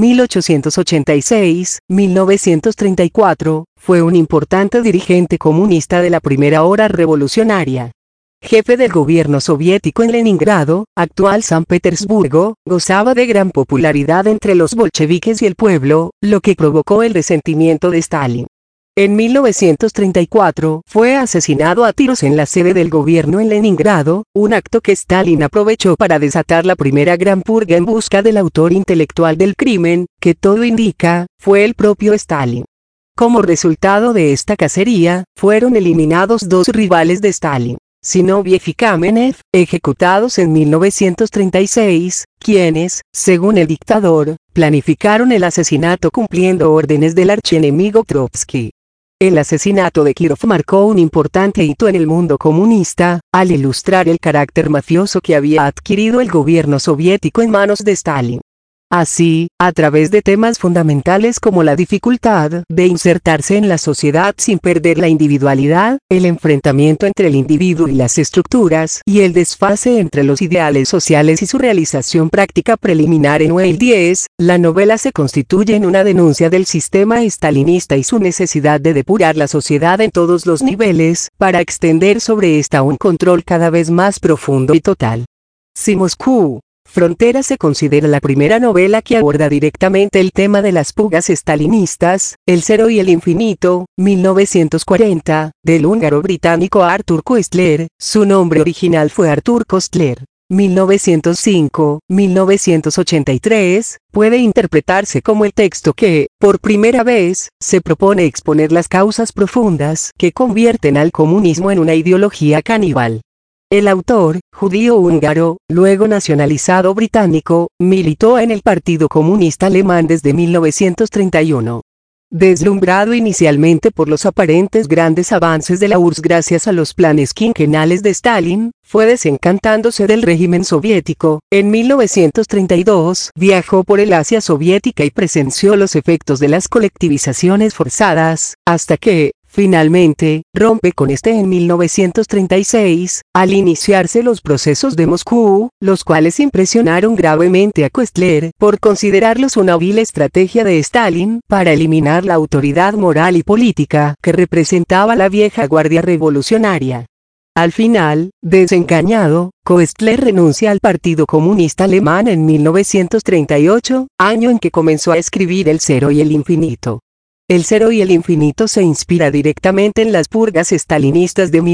1886-1934, fue un importante dirigente comunista de la primera hora revolucionaria. Jefe del gobierno soviético en Leningrado, actual San Petersburgo, gozaba de gran popularidad entre los bolcheviques y el pueblo, lo que provocó el resentimiento de Stalin. En 1934 fue asesinado a tiros en la sede del gobierno en Leningrado, un acto que Stalin aprovechó para desatar la primera gran purga en busca del autor intelectual del crimen, que todo indica, fue el propio Stalin. Como resultado de esta cacería, fueron eliminados dos rivales de Stalin. Zinoviev y Kamenev, ejecutados en 1936, quienes, según el dictador, planificaron el asesinato cumpliendo órdenes del archienemigo Trotsky. El asesinato de Kirov marcó un importante hito en el mundo comunista, al ilustrar el carácter mafioso que había adquirido el gobierno soviético en manos de Stalin. Así, a través de temas fundamentales como la dificultad de insertarse en la sociedad sin perder la individualidad, el enfrentamiento entre el individuo y las estructuras y el desfase entre los ideales sociales y su realización práctica preliminar en Weil 10, la novela se constituye en una denuncia del sistema estalinista y su necesidad de depurar la sociedad en todos los niveles, para extender sobre esta un control cada vez más profundo y total. Si Moscú, Frontera se considera la primera novela que aborda directamente el tema de las fugas estalinistas, El Cero y el Infinito, 1940, del húngaro-británico Arthur Koestler. Su nombre original fue Arthur Koestler. 1905-1983, puede interpretarse como el texto que, por primera vez, se propone exponer las causas profundas que convierten al comunismo en una ideología caníbal. El autor, judío húngaro, luego nacionalizado británico, militó en el Partido Comunista Alemán desde 1931. Deslumbrado inicialmente por los aparentes grandes avances de la URSS gracias a los planes quinquenales de Stalin, fue desencantándose del régimen soviético. En 1932 viajó por el Asia soviética y presenció los efectos de las colectivizaciones forzadas, hasta que, finalmente, rompe con este en 1936, al iniciarse los procesos de Moscú, los cuales impresionaron gravemente a Koestler, por considerarlos una vil estrategia de Stalin para eliminar la autoridad moral y política que representaba la vieja guardia revolucionaria. Al final, desengañado, Koestler renuncia al Partido Comunista Alemán en 1938, año en que comenzó a escribir El Cero y el Infinito. El Cero y el Infinito se inspira directamente en las purgas estalinistas de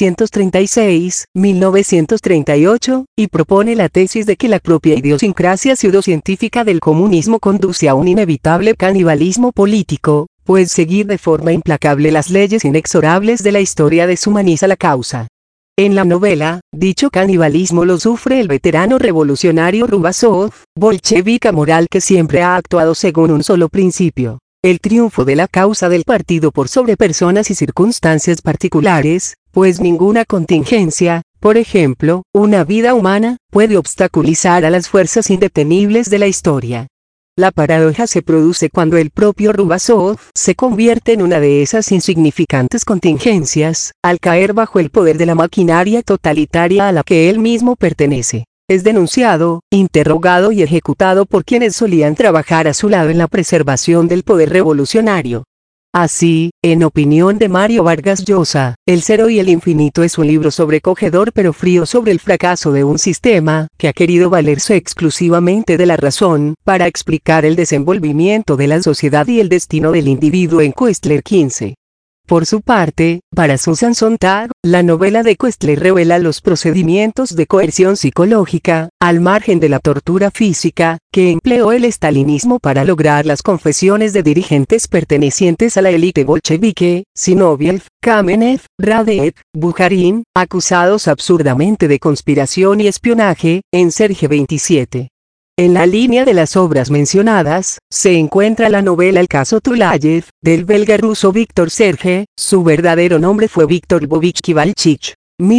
1936-1938, y propone la tesis de que la propia idiosincrasia pseudocientífica del comunismo conduce a un inevitable canibalismo político, pues seguir de forma implacable las leyes inexorables de la historia deshumaniza la causa. En la novela, dicho canibalismo lo sufre el veterano revolucionario Rubasov, bolchevique moral que siempre ha actuado según un solo principio. El triunfo de la causa del partido por sobre personas y circunstancias particulares, pues ninguna contingencia, por ejemplo, una vida humana, puede obstaculizar a las fuerzas indetenibles de la historia. La paradoja se produce cuando el propio Rubasov se convierte en una de esas insignificantes contingencias, al caer bajo el poder de la maquinaria totalitaria a la que él mismo pertenece. Es denunciado, interrogado y ejecutado por quienes solían trabajar a su lado en la preservación del poder revolucionario. Así, en opinión de Mario Vargas Llosa, El Cero y el Infinito es un libro sobrecogedor pero frío sobre el fracaso de un sistema que ha querido valerse exclusivamente de la razón para explicar el desenvolvimiento de la sociedad y el destino del individuo en Koestler 15. Por su parte, para Susan Sontag, la novela de Koestler revela los procedimientos de coerción psicológica, al margen de la tortura física, que empleó el estalinismo para lograr las confesiones de dirigentes pertenecientes a la élite bolchevique, Zinoviev, Kamenev, Radev, Bukharin, acusados absurdamente de conspiración y espionaje, en Serge 27. En la línea de las obras mencionadas, se encuentra la novela El caso Tulayev, del belga ruso Víctor Serge. Su verdadero nombre fue Víctor Lvovich Kivalchich,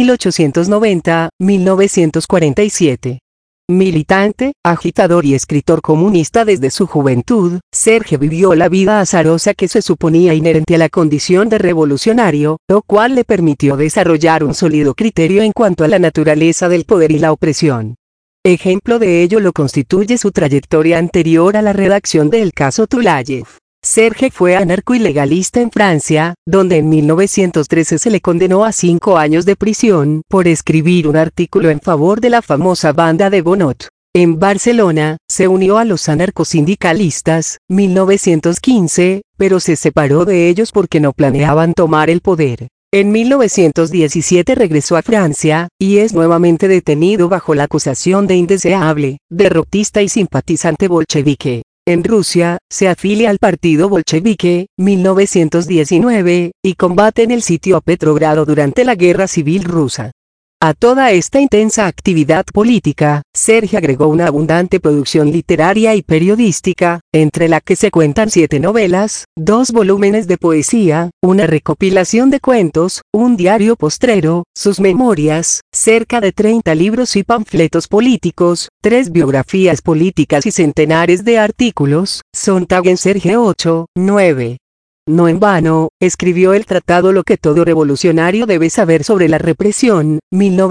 1890-1947. Militante, agitador y escritor comunista desde su juventud, Serge vivió la vida azarosa que se suponía inherente a la condición de revolucionario, lo cual le permitió desarrollar un sólido criterio en cuanto a la naturaleza del poder y la opresión. Ejemplo de ello lo constituye su trayectoria anterior a la redacción del caso Tulayev. Serge fue anarco-ilegalista en Francia, donde en 1913 se le condenó a 5 años de prisión por escribir un artículo en favor de la famosa banda de Bonot. En Barcelona, se unió a los anarcosindicalistas, 1915, pero se separó de ellos porque no planeaban tomar el poder. En 1917 regresó a Francia, y es nuevamente detenido bajo la acusación de indeseable, derrotista y simpatizante bolchevique. En Rusia, se afilia al partido bolchevique, 1919, y combate en el sitio a Petrogrado durante la Guerra Civil Rusa. A toda esta intensa actividad política, Serge agregó una abundante producción literaria y periodística, entre la que se cuentan 7 novelas, 2 volúmenes de poesía, una recopilación de cuentos, un diario postrero, sus memorias, cerca de 30 libros y panfletos políticos, 3 biografías políticas y centenares de artículos. Sontag en Serge 8, 9. No en vano, escribió el tratado Lo que todo revolucionario debe saber sobre la represión,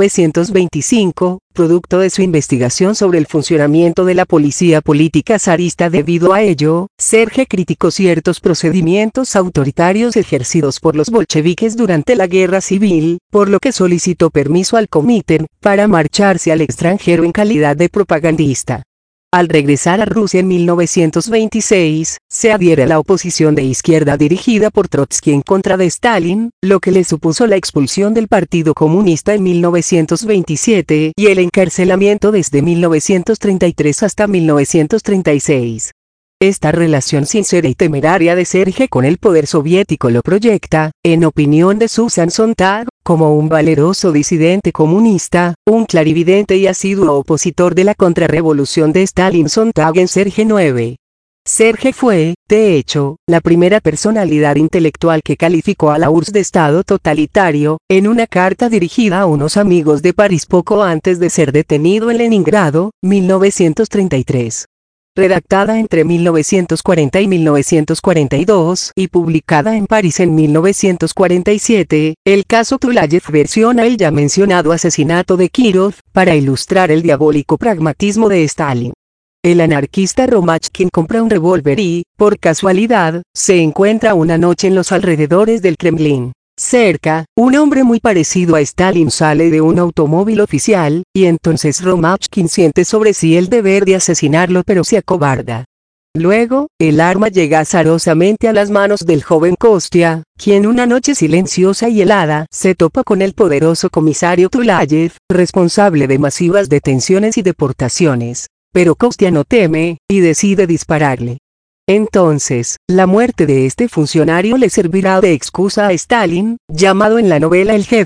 1925, producto de su investigación sobre el funcionamiento de la policía política zarista. Debido a ello, Serge criticó ciertos procedimientos autoritarios ejercidos por los bolcheviques durante la guerra civil, por lo que solicitó permiso al Comintern para marcharse al extranjero en calidad de propagandista. Al regresar a Rusia en 1926, se adhiere a la oposición de izquierda dirigida por Trotsky en contra de Stalin, lo que le supuso la expulsión del Partido Comunista en 1927 y el encarcelamiento desde 1933 hasta 1936. Esta relación sincera y temeraria de Serge con el poder soviético lo proyecta, en opinión de Susan Sontag, como un valeroso disidente comunista, un clarividente y asiduo opositor de la contrarrevolución de Stalin. Sontag en Serge 9. Serge fue, de hecho, la primera personalidad intelectual que calificó a la URSS de Estado totalitario, en una carta dirigida a unos amigos de París poco antes de ser detenido en Leningrado, 1933. Redactada entre 1940 y 1942 y publicada en París en 1947, el caso Tulayev versiona el ya mencionado asesinato de Kirov, para ilustrar el diabólico pragmatismo de Stalin. El anarquista Romachkin compra un revólver y, por casualidad, se encuentra una noche en los alrededores del Kremlin. Cerca, un hombre muy parecido a Stalin sale de un automóvil oficial, y entonces Romachkin siente sobre sí el deber de asesinarlo pero se acobarda. Luego, el arma llega azarosamente a las manos del joven Kostia, quien una noche silenciosa y helada se topa con el poderoso comisario Tulayev, responsable de masivas detenciones y deportaciones. Pero Kostia no teme, y decide dispararle. Entonces, la muerte de este funcionario le servirá de excusa a Stalin, llamado en la novela el jefe,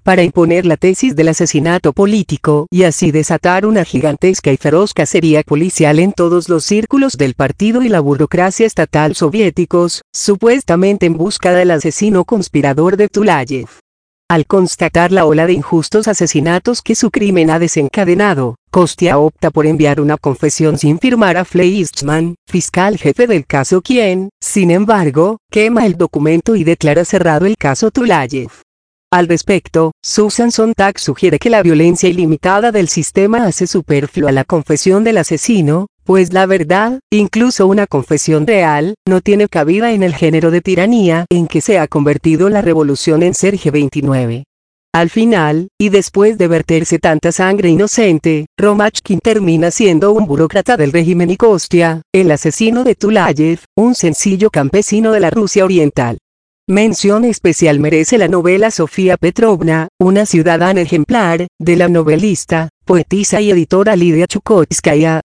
para imponer la tesis del asesinato político y así desatar una gigantesca y feroz cacería policial en todos los círculos del partido y la burocracia estatal soviéticos, supuestamente en busca del asesino conspirador de Tulayev. Al constatar la ola de injustos asesinatos que su crimen ha desencadenado, Kostia opta por enviar una confesión sin firmar a Fleischmann, fiscal jefe del caso, quien, sin embargo, quema el documento y declara cerrado el caso Tulayev. Al respecto, Susan Sontag sugiere que la violencia ilimitada del sistema hace superflua la confesión del asesino, pues la verdad, incluso una confesión real, no tiene cabida en el género de tiranía en que se ha convertido la revolución en Serge 29. Al final, y después de verterse tanta sangre inocente, Romachkin termina siendo un burócrata del régimen y Kostia, el asesino de Tulayev, un sencillo campesino de la Rusia oriental. Mención especial merece la novela Sofía Petrovna, una ciudadana ejemplar, de la novelista, poetisa y editora Lidia Chukovskaya,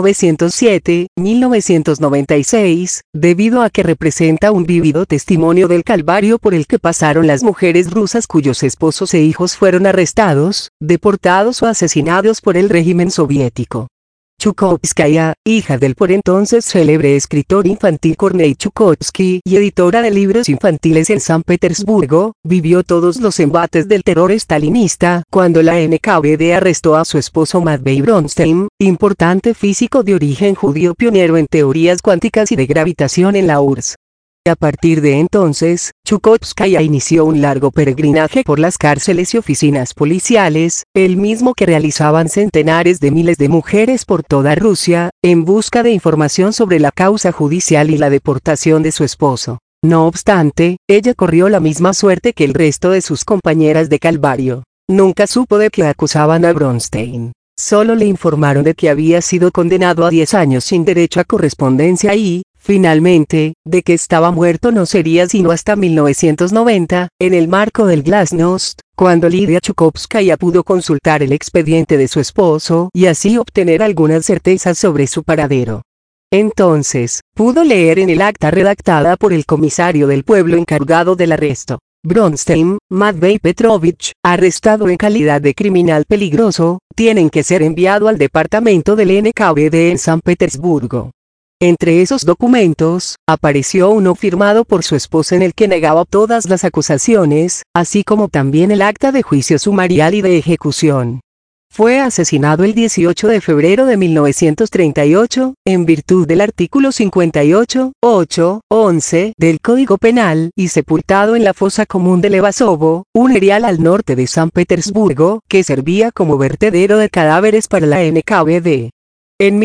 1907-1996, debido a que representa un vívido testimonio del calvario por el que pasaron las mujeres rusas cuyos esposos e hijos fueron arrestados, deportados o asesinados por el régimen soviético. Chukovskaya, hija del por entonces célebre escritor infantil Kornei Chukovsky y editora de libros infantiles en San Petersburgo, vivió todos los embates del terror estalinista cuando la NKVD arrestó a su esposo Matvei Bronstein, importante físico de origen judío pionero en teorías cuánticas y de gravitación en la URSS. A partir de entonces, Chukovskaya inició un largo peregrinaje por las cárceles y oficinas policiales, el mismo que realizaban centenares de miles de mujeres por toda Rusia, en busca de información sobre la causa judicial y la deportación de su esposo. No obstante, ella corrió la misma suerte que el resto de sus compañeras de calvario. Nunca supo de qué acusaban a Bronstein. Solo le informaron de que había sido condenado a 10 años sin derecho a correspondencia y, finalmente, de que estaba muerto no sería sino hasta 1990, en el marco del Glasnost, cuando Lidia Chukovskaya pudo consultar el expediente de su esposo y así obtener algunas certezas sobre su paradero. Entonces, pudo leer en el acta redactada por el comisario del pueblo encargado del arresto: Bronstein, Matvei Petrovich, arrestado en calidad de criminal peligroso, tienen que ser enviado al departamento del NKVD en San Petersburgo. Entre esos documentos, apareció uno firmado por su esposa en el que negaba todas las acusaciones, así como también el acta de juicio sumarial y de ejecución. Fue asesinado el 18 de febrero de 1938, en virtud del artículo 58, 8, 11 del Código Penal, y sepultado en la fosa común de Lebasovo, un erial al norte de San Petersburgo, que servía como vertedero de cadáveres para la NKVD. En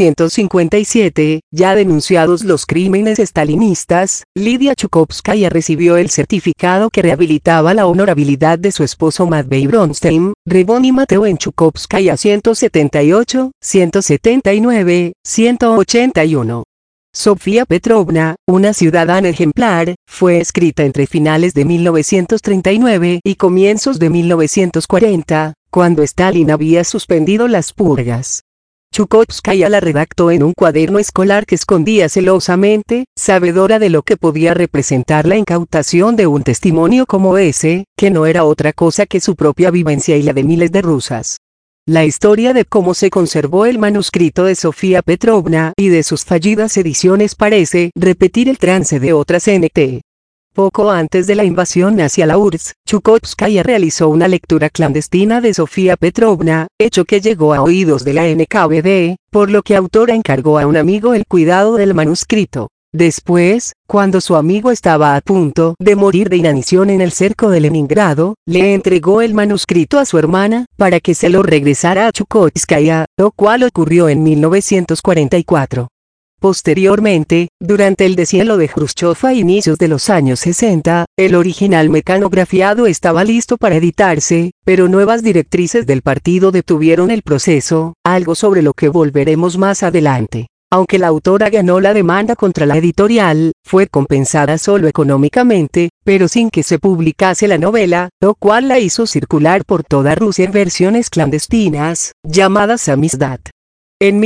1957, ya denunciados los crímenes estalinistas, Lidia Chukovskaya recibió el certificado que rehabilitaba la honorabilidad de su esposo Matvei Bronstein, Revoni Mateo en Chukovskaya 178, 179, 181. Sofía Petrovna, una ciudadana ejemplar, fue escrita entre finales de 1939 y comienzos de 1940, cuando Stalin había suspendido las purgas. Chukovskaya la redactó en un cuaderno escolar que escondía celosamente, sabedora de lo que podía representar la incautación de un testimonio como ese, que no era otra cosa que su propia vivencia y la de miles de rusas. La historia de cómo se conservó el manuscrito de Sofía Petrovna y de sus fallidas ediciones parece repetir el trance de otras NT. Poco antes de la invasión hacia la URSS, Chukovskaya realizó una lectura clandestina de Sofía Petrovna, hecho que llegó a oídos de la NKVD, por lo que autora encargó a un amigo el cuidado del manuscrito. Después, cuando su amigo estaba a punto de morir de inanición en el cerco de Leningrado, le entregó el manuscrito a su hermana, para que se lo regresara a Chukovskaya, lo cual ocurrió en 1944. Posteriormente, durante el deshielo de Khrushchev a inicios de los años 60, el original mecanografiado estaba listo para editarse, pero nuevas directrices del partido detuvieron el proceso, algo sobre lo que volveremos más adelante. Aunque la autora ganó la demanda contra la editorial, fue compensada solo económicamente, pero sin que se publicase la novela, lo cual la hizo circular por toda Rusia en versiones clandestinas, llamadas samizdat. En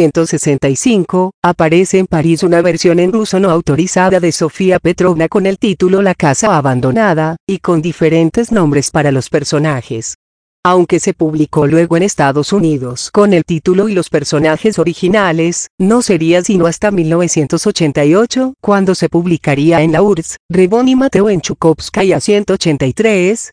1965, aparece en París una versión en ruso no autorizada de Sofía Petrovna con el título La casa abandonada, y con diferentes nombres para los personajes. Aunque se publicó luego en Estados Unidos con el título y los personajes originales, no sería sino hasta 1988 cuando se publicaría en la URSS, Revón y Mateo en Chukovskaya 183,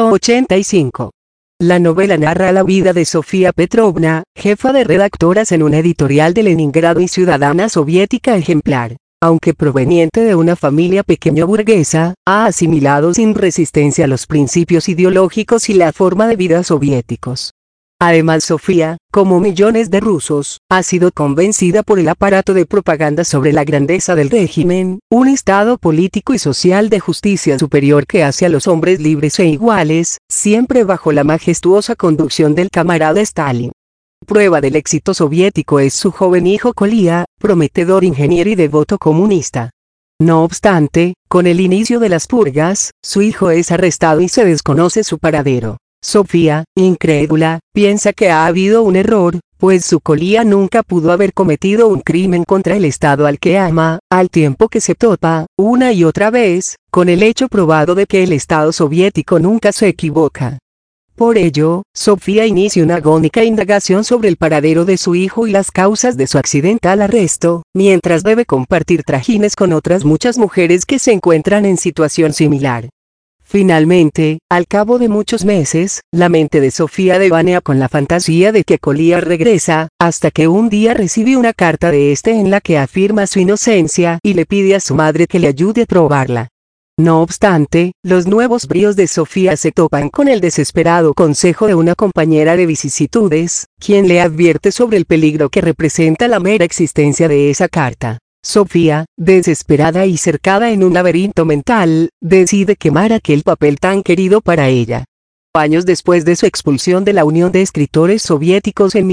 185. La novela narra la vida de Sofía Petrovna, jefa de redactoras en una editorial de Leningrado y ciudadana soviética ejemplar. Aunque proveniente de una familia pequeño burguesa, ha asimilado sin resistencia los principios ideológicos y la forma de vida soviéticos. Además, Sofía, como millones de rusos, ha sido convencida por el aparato de propaganda sobre la grandeza del régimen, un estado político y social de justicia superior que hace a los hombres libres e iguales, siempre bajo la majestuosa conducción del camarada Stalin. Prueba del éxito soviético es su joven hijo Kolia, prometedor ingeniero y devoto comunista. No obstante, con el inicio de las purgas, su hijo es arrestado y se desconoce su paradero. Sofía, incrédula, piensa que ha habido un error, pues su Kolia nunca pudo haber cometido un crimen contra el Estado al que ama, al tiempo que se topa, una y otra vez, con el hecho probado de que el Estado soviético nunca se equivoca. Por ello, Sofía inicia una agónica indagación sobre el paradero de su hijo y las causas de su accidental arresto, mientras debe compartir trajines con otras muchas mujeres que se encuentran en situación similar. Finalmente, al cabo de muchos meses, la mente de Sofía devanea con la fantasía de que Kolia regresa, hasta que un día recibe una carta de este en la que afirma su inocencia y le pide a su madre que le ayude a probarla. No obstante, los nuevos bríos de Sofía se topan con el desesperado consejo de una compañera de vicisitudes, quien le advierte sobre el peligro que representa la mera existencia de esa carta. Sofía, desesperada y cercada en un laberinto mental, decide quemar aquel papel tan querido para ella. Años después de su expulsión de la Unión de Escritores Soviéticos en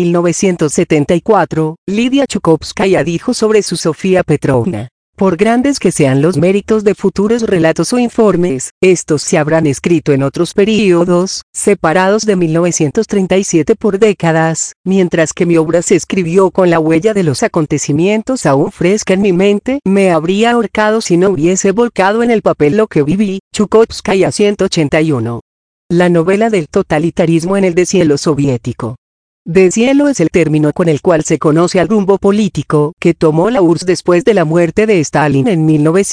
1974, Lidia Chukovskaya dijo sobre su Sofía Petrovna: por grandes que sean los méritos de futuros relatos o informes, estos se habrán escrito en otros períodos, separados de 1937 por décadas, mientras que mi obra se escribió con la huella de los acontecimientos aún fresca en mi mente, me habría ahorcado si no hubiese volcado en el papel lo que viví. Chukovskaya 181. La novela del totalitarismo en el deshielo soviético. Deshielo es el término con el cual se conoce al rumbo político que tomó la URSS después de la muerte de Stalin en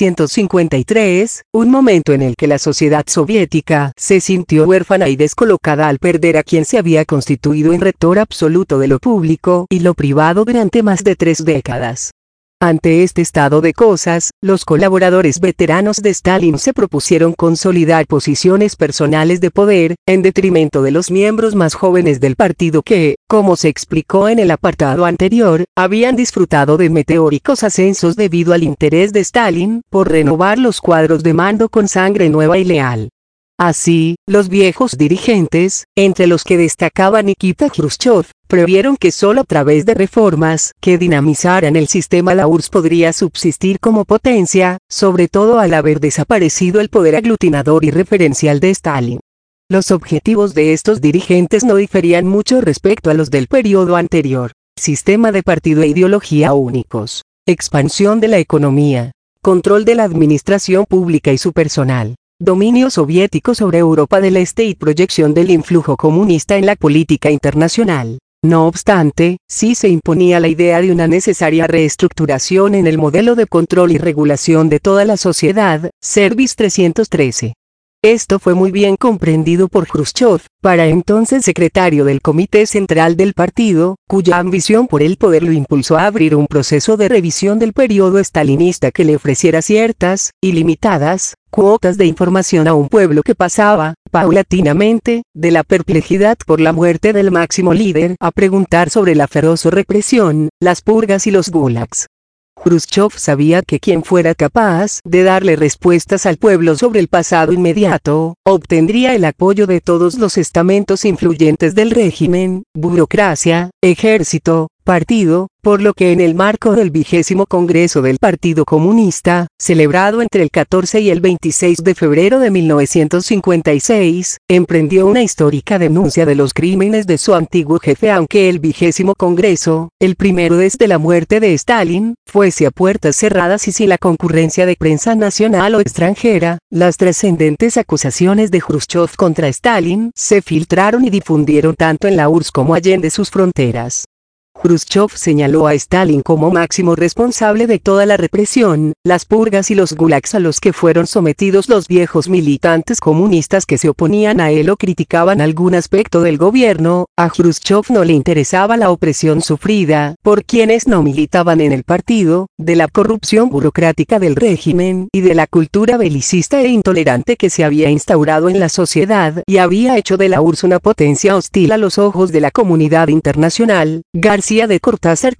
1953, un momento en el que la sociedad soviética se sintió huérfana y descolocada al perder a quien se había constituido en rector absoluto de lo público y lo privado durante más de 3 décadas. Ante este estado de cosas, los colaboradores veteranos de Stalin se propusieron consolidar posiciones personales de poder, en detrimento de los miembros más jóvenes del partido que, como se explicó en el apartado anterior, habían disfrutado de meteóricos ascensos debido al interés de Stalin por renovar los cuadros de mando con sangre nueva y leal. Así, los viejos dirigentes, entre los que destacaba Nikita Khrushchev, previeron que solo a través de reformas que dinamizaran el sistema la URSS podría subsistir como potencia, sobre todo al haber desaparecido el poder aglutinador y referencial de Stalin. Los objetivos de estos dirigentes no diferían mucho respecto a los del periodo anterior: sistema de partido e ideología únicos, expansión de la economía, control de la administración pública y su personal, dominio soviético sobre Europa del Este y proyección del influjo comunista en la política internacional. No obstante, sí se imponía la idea de una necesaria reestructuración en el modelo de control y regulación de toda la sociedad, Service 313. Esto fue muy bien comprendido por Khrushchev, para entonces secretario del Comité Central del partido, cuya ambición por el poder lo impulsó a abrir un proceso de revisión del periodo estalinista que le ofreciera ciertas, y limitadas, cuotas de información a un pueblo que pasaba, paulatinamente, de la perplejidad por la muerte del máximo líder a preguntar sobre la feroz represión, las purgas y los gulags. Khrushchev sabía que quien fuera capaz de darle respuestas al pueblo sobre el pasado inmediato, obtendría el apoyo de todos los estamentos influyentes del régimen: burocracia, ejército, partido, por lo que en el marco del 20º Congreso del Partido Comunista, celebrado entre el 14 y el 26 de febrero de 1956, emprendió una histórica denuncia de los crímenes de su antiguo jefe, aunque el 20º Congreso, el primero desde la muerte de Stalin, fuese a puertas cerradas y sin la concurrencia de prensa nacional o extranjera, las trascendentes acusaciones de Jrushchov contra Stalin se filtraron y difundieron tanto en la URSS como allende sus fronteras. Jrushchov señaló a Stalin como máximo responsable de toda la represión, las purgas y los gulags a los que fueron sometidos los viejos militantes comunistas que se oponían a él o criticaban algún aspecto del gobierno. A Jrushchov no le interesaba la opresión sufrida por quienes no militaban en el partido, de la corrupción burocrática del régimen y de la cultura belicista e intolerante que se había instaurado en la sociedad y había hecho de la URSS una potencia hostil a los ojos de la comunidad internacional. García de Cortázar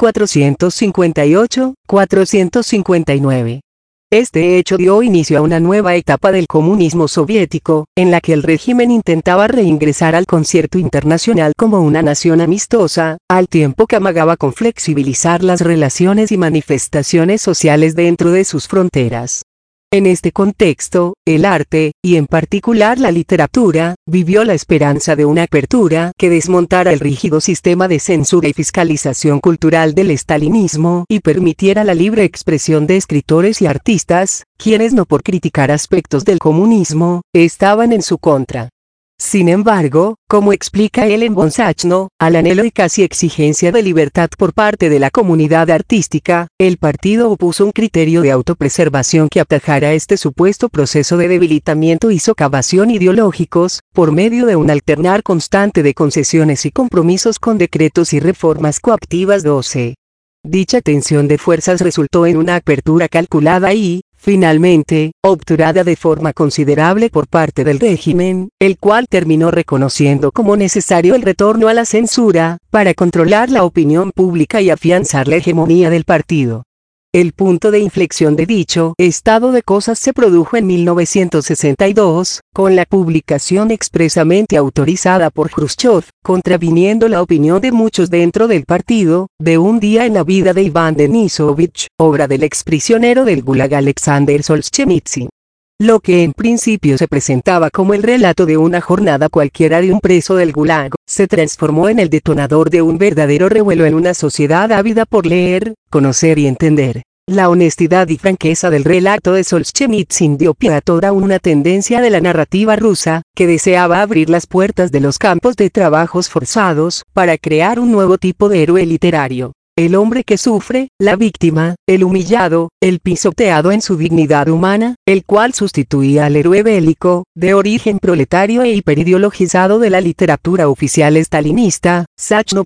458-459. Este hecho dio inicio a una nueva etapa del comunismo soviético, en la que el régimen intentaba reingresar al concierto internacional como una nación amistosa, al tiempo que amagaba con flexibilizar las relaciones y manifestaciones sociales dentro de sus fronteras. En este contexto, el arte, y en particular la literatura, vivió la esperanza de una apertura que desmontara el rígido sistema de censura y fiscalización cultural del estalinismo y permitiera la libre expresión de escritores y artistas, quienes no por criticar aspectos del comunismo, estaban en su contra. Sin embargo, como explica Ellen von Sachno, al anhelo y casi exigencia de libertad por parte de la comunidad artística, el partido opuso un criterio de autopreservación que atajara este supuesto proceso de debilitamiento y socavación ideológicos, por medio de un alternar constante de concesiones y compromisos con decretos y reformas coactivas. 12. Dicha tensión de fuerzas resultó en una apertura calculada y, finalmente, obturada de forma considerable por parte del régimen, el cual terminó reconociendo como necesario el retorno a la censura, para controlar la opinión pública y afianzar la hegemonía del partido. El punto de inflexión de dicho estado de cosas se produjo en 1962, con la publicación expresamente autorizada por Jrushchov, contraviniendo la opinión de muchos dentro del partido, de Un día en la vida de Iván Denisovich, obra del exprisionero del Gulag Alexander Solzhenitsyn. Lo que en principio se presentaba como el relato de una jornada cualquiera de un preso del Gulag, se transformó en el detonador de un verdadero revuelo en una sociedad ávida por leer, conocer y entender. La honestidad y franqueza del relato de Solzhenitsyn dio pie a toda una tendencia de la narrativa rusa, que deseaba abrir las puertas de los campos de trabajos forzados, para crear un nuevo tipo de héroe literario. El hombre que sufre, la víctima, el humillado, el pisoteado en su dignidad humana, el cual sustituía al héroe bélico, de origen proletario e hiperideologizado de la literatura oficial estalinista. Sachno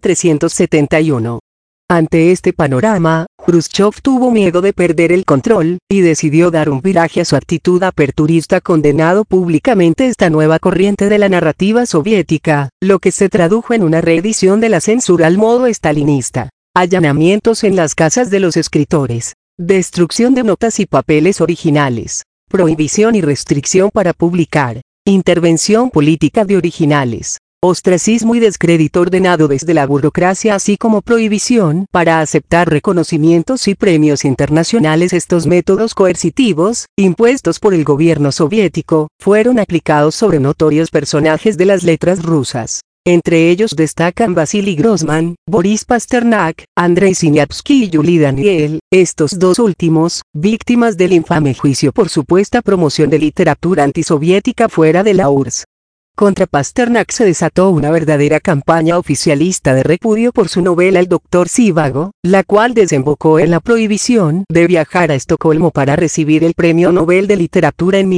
371. Ante este panorama, Jrushchov tuvo miedo de perder el control, y decidió dar un viraje a su actitud aperturista, condenando públicamente esta nueva corriente de la narrativa soviética, lo que se tradujo en una reedición de la censura al modo estalinista. Allanamientos en las casas de los escritores, destrucción de notas y papeles originales, prohibición y restricción para publicar, intervención política de originales, ostracismo y descrédito ordenado desde la burocracia, así como prohibición para aceptar reconocimientos y premios internacionales. Estos métodos coercitivos, impuestos por el gobierno soviético, fueron aplicados sobre notorios personajes de las letras rusas. Entre ellos destacan Vasily Grossman, Boris Pasternak, Andrei Sinyavsky y Yuli Daniel, estos dos últimos, víctimas del infame juicio por supuesta promoción de literatura antisoviética fuera de la URSS. Contra Pasternak se desató una verdadera campaña oficialista de repudio por su novela El Doctor Zhivago, la cual desembocó en la prohibición de viajar a Estocolmo para recibir el Premio Nobel de Literatura en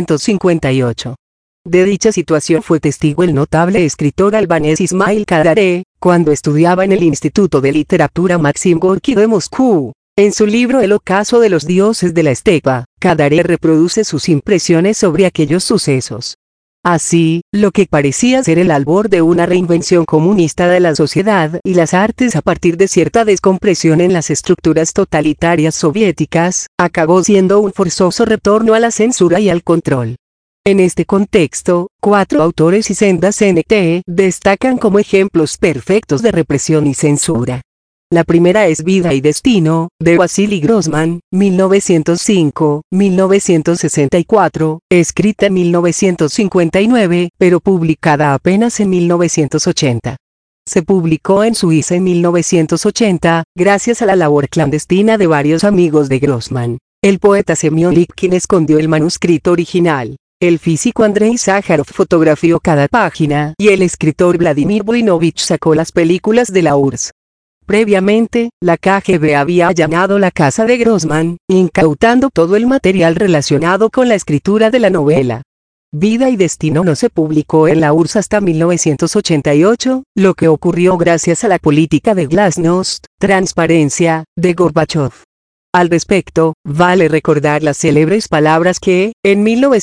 1958. De dicha situación fue testigo el notable escritor albanés Ismail Kadare, cuando estudiaba en el Instituto de Literatura Maxim Gorki de Moscú. En su libro El ocaso de los dioses de la estepa, Kadare reproduce sus impresiones sobre aquellos sucesos. Así, lo que parecía ser el albor de una reinvención comunista de la sociedad y las artes a partir de cierta descompresión en las estructuras totalitarias soviéticas, acabó siendo un forzoso retorno a la censura y al control. En este contexto, 4 autores y sendas NT destacan como ejemplos perfectos de represión y censura. La primera es Vida y Destino, de Vasily Grossman, 1905-1964, escrita en 1959, pero publicada apenas en 1980. Se publicó en Suiza en 1980, gracias a la labor clandestina de varios amigos de Grossman. El poeta Semyon Litkin escondió el manuscrito original. El físico Andrei Sájarov fotografió cada página y el escritor Vladimir Voinovich sacó las películas de la URSS. Previamente, la KGB había allanado la casa de Grossman, incautando todo el material relacionado con la escritura de la novela. Vida y Destino no se publicó en la URSS hasta 1988, lo que ocurrió gracias a la política de glasnost, transparencia, de Gorbachov. Al respecto, vale recordar las célebres palabras que, en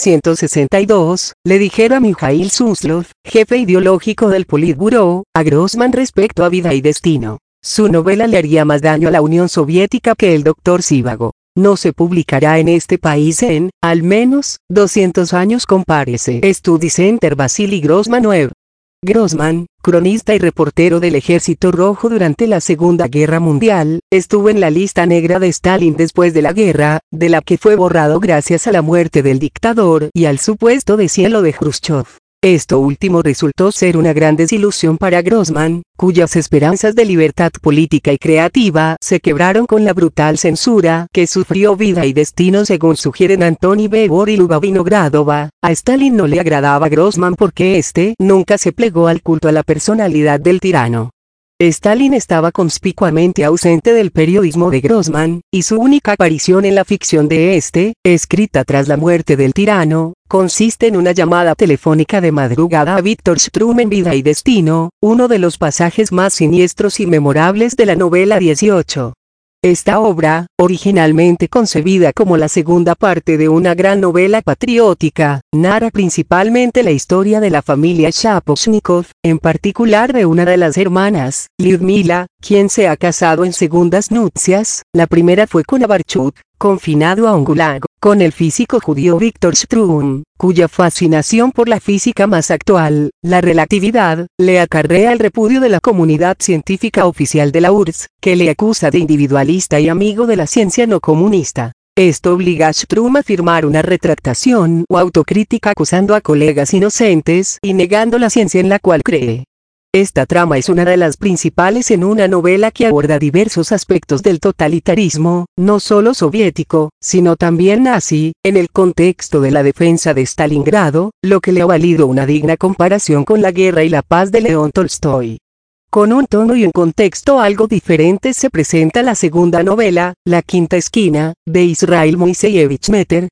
1962, le dijeron a Mikhail Suslov, jefe ideológico del Politburó, a Grossman respecto a Vida y Destino. Su novela le haría más daño a la Unión Soviética que el Dr. Zhivago. No se publicará en este país en, al menos, 200 años, compárese Study Center Vasily Grossman 9. Grossman, cronista y reportero del Ejército Rojo durante la Segunda Guerra Mundial, estuvo en la lista negra de Stalin después de la guerra, de la que fue borrado gracias a la muerte del dictador y al supuesto deshielo de Khrushchev. Esto último resultó ser una gran desilusión para Grossman, cuyas esperanzas de libertad política y creativa se quebraron con la brutal censura que sufrió Vida y Destino, según sugieren Antony Beevor y Luba Vinogradova. A Stalin no le agradaba Grossman porque éste nunca se plegó al culto a la personalidad del tirano. Stalin estaba conspicuamente ausente del periodismo de Grossman, y su única aparición en la ficción de este, escrita tras la muerte del tirano, consiste en una llamada telefónica de madrugada a Víctor Strum en Vida y Destino, uno de los pasajes más siniestros y memorables de la novela 18. Esta obra, originalmente concebida como la segunda parte de una gran novela patriótica, narra principalmente la historia de la familia Shaposhnikov, en particular de una de las hermanas, Lyudmila, quien se ha casado en segundas nupcias. La primera fue con Abarchuk, confinado a un gulag, con el físico judío Víctor Strum, cuya fascinación por la física más actual, la relatividad, le acarrea el repudio de la comunidad científica oficial de la URSS, que le acusa de individualista y amigo de la ciencia no comunista. Esto obliga a Strum a firmar una retractación o autocrítica acusando a colegas inocentes y negando la ciencia en la cual cree. Esta trama es una de las principales en una novela que aborda diversos aspectos del totalitarismo, no solo soviético, sino también nazi, en el contexto de la defensa de Stalingrado, lo que le ha valido una digna comparación con La guerra y la paz de León Tolstoy. Con un tono y un contexto algo diferentes se presenta la segunda novela, La quinta esquina, de Israel Moiseyevich Meter,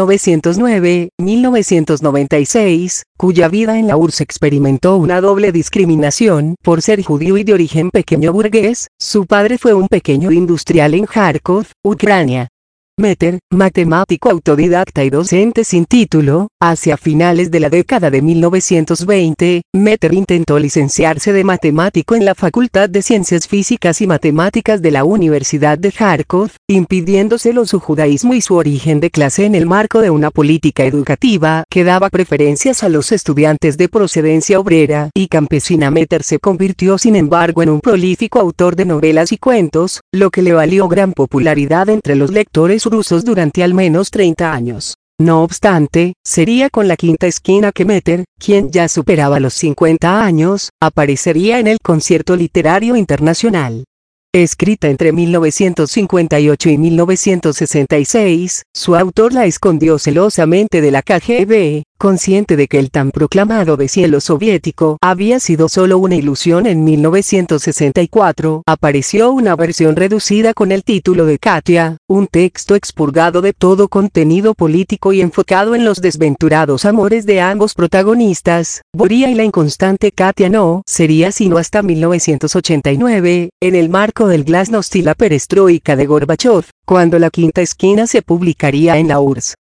1909-1996, cuya vida en la URSS experimentó una doble discriminación por ser judío y de origen pequeño burgués. Su padre fue un pequeño industrial en Kharkov, Ucrania. Meter, matemático autodidacta y docente sin título, hacia finales de la década de 1920, Meter intentó licenciarse de matemático en la Facultad de Ciencias Físicas y Matemáticas de la Universidad de Kharkov, impidiéndoselo su judaísmo y su origen de clase en el marco de una política educativa que daba preferencias a los estudiantes de procedencia obrera y campesina. Meter se convirtió sin embargo en un prolífico autor de novelas y cuentos, lo que le valió gran popularidad entre los lectores rusos durante al menos 30 años. No obstante, sería con La quinta esquina que Meter, quien ya superaba los 50 años, aparecería en el Concierto Literario Internacional. Escrita entre 1958 y 1966, su autor la escondió celosamente de la KGB, consciente de que el tan proclamado deshielo soviético había sido solo una ilusión. En 1964, apareció una versión reducida con el título de Katia, un texto expurgado de todo contenido político y enfocado en los desventurados amores de ambos protagonistas. Boria y la inconstante Katia no sería sino hasta 1989, en el marco del glasnost y la perestroika de Gorbachov, cuando La quinta esquina se publicaría en la URSS.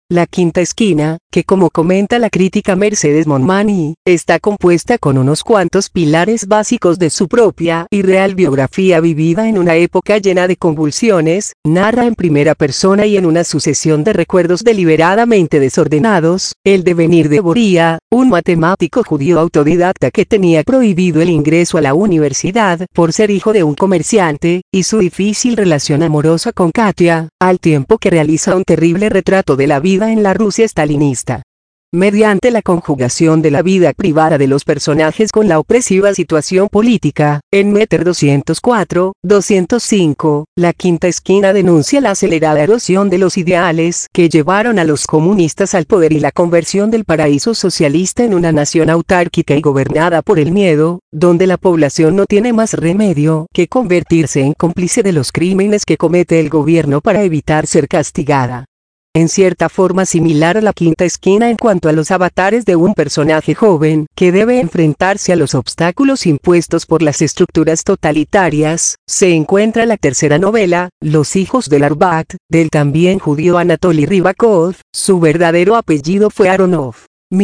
La quinta esquina, que como comenta la crítica Mercedes Monmani, está compuesta con unos cuantos pilares básicos de su propia y real biografía vivida en una época llena de convulsiones, narra en primera persona y en una sucesión de recuerdos deliberadamente desordenados, el devenir de Boría, un matemático judío autodidacta que tenía prohibido el ingreso a la universidad por ser hijo de un comerciante, y su difícil relación amorosa con Katia, al tiempo que realiza un terrible retrato de la vida en la Rusia stalinista. Mediante la conjugación de la vida privada de los personajes con la opresiva situación política, en Meter 204-205, la quinta esquina denuncia la acelerada erosión de los ideales que llevaron a los comunistas al poder y la conversión del paraíso socialista en una nación autárquica y gobernada por el miedo, donde la población no tiene más remedio que convertirse en cómplice de los crímenes que comete el gobierno para evitar ser castigada. En cierta forma similar a la quinta esquina en cuanto a los avatares de un personaje joven que debe enfrentarse a los obstáculos impuestos por las estructuras totalitarias, se encuentra la tercera novela, Los hijos del Arbat, del también judío Anatoly Rybakov. Su verdadero apellido fue Aronov.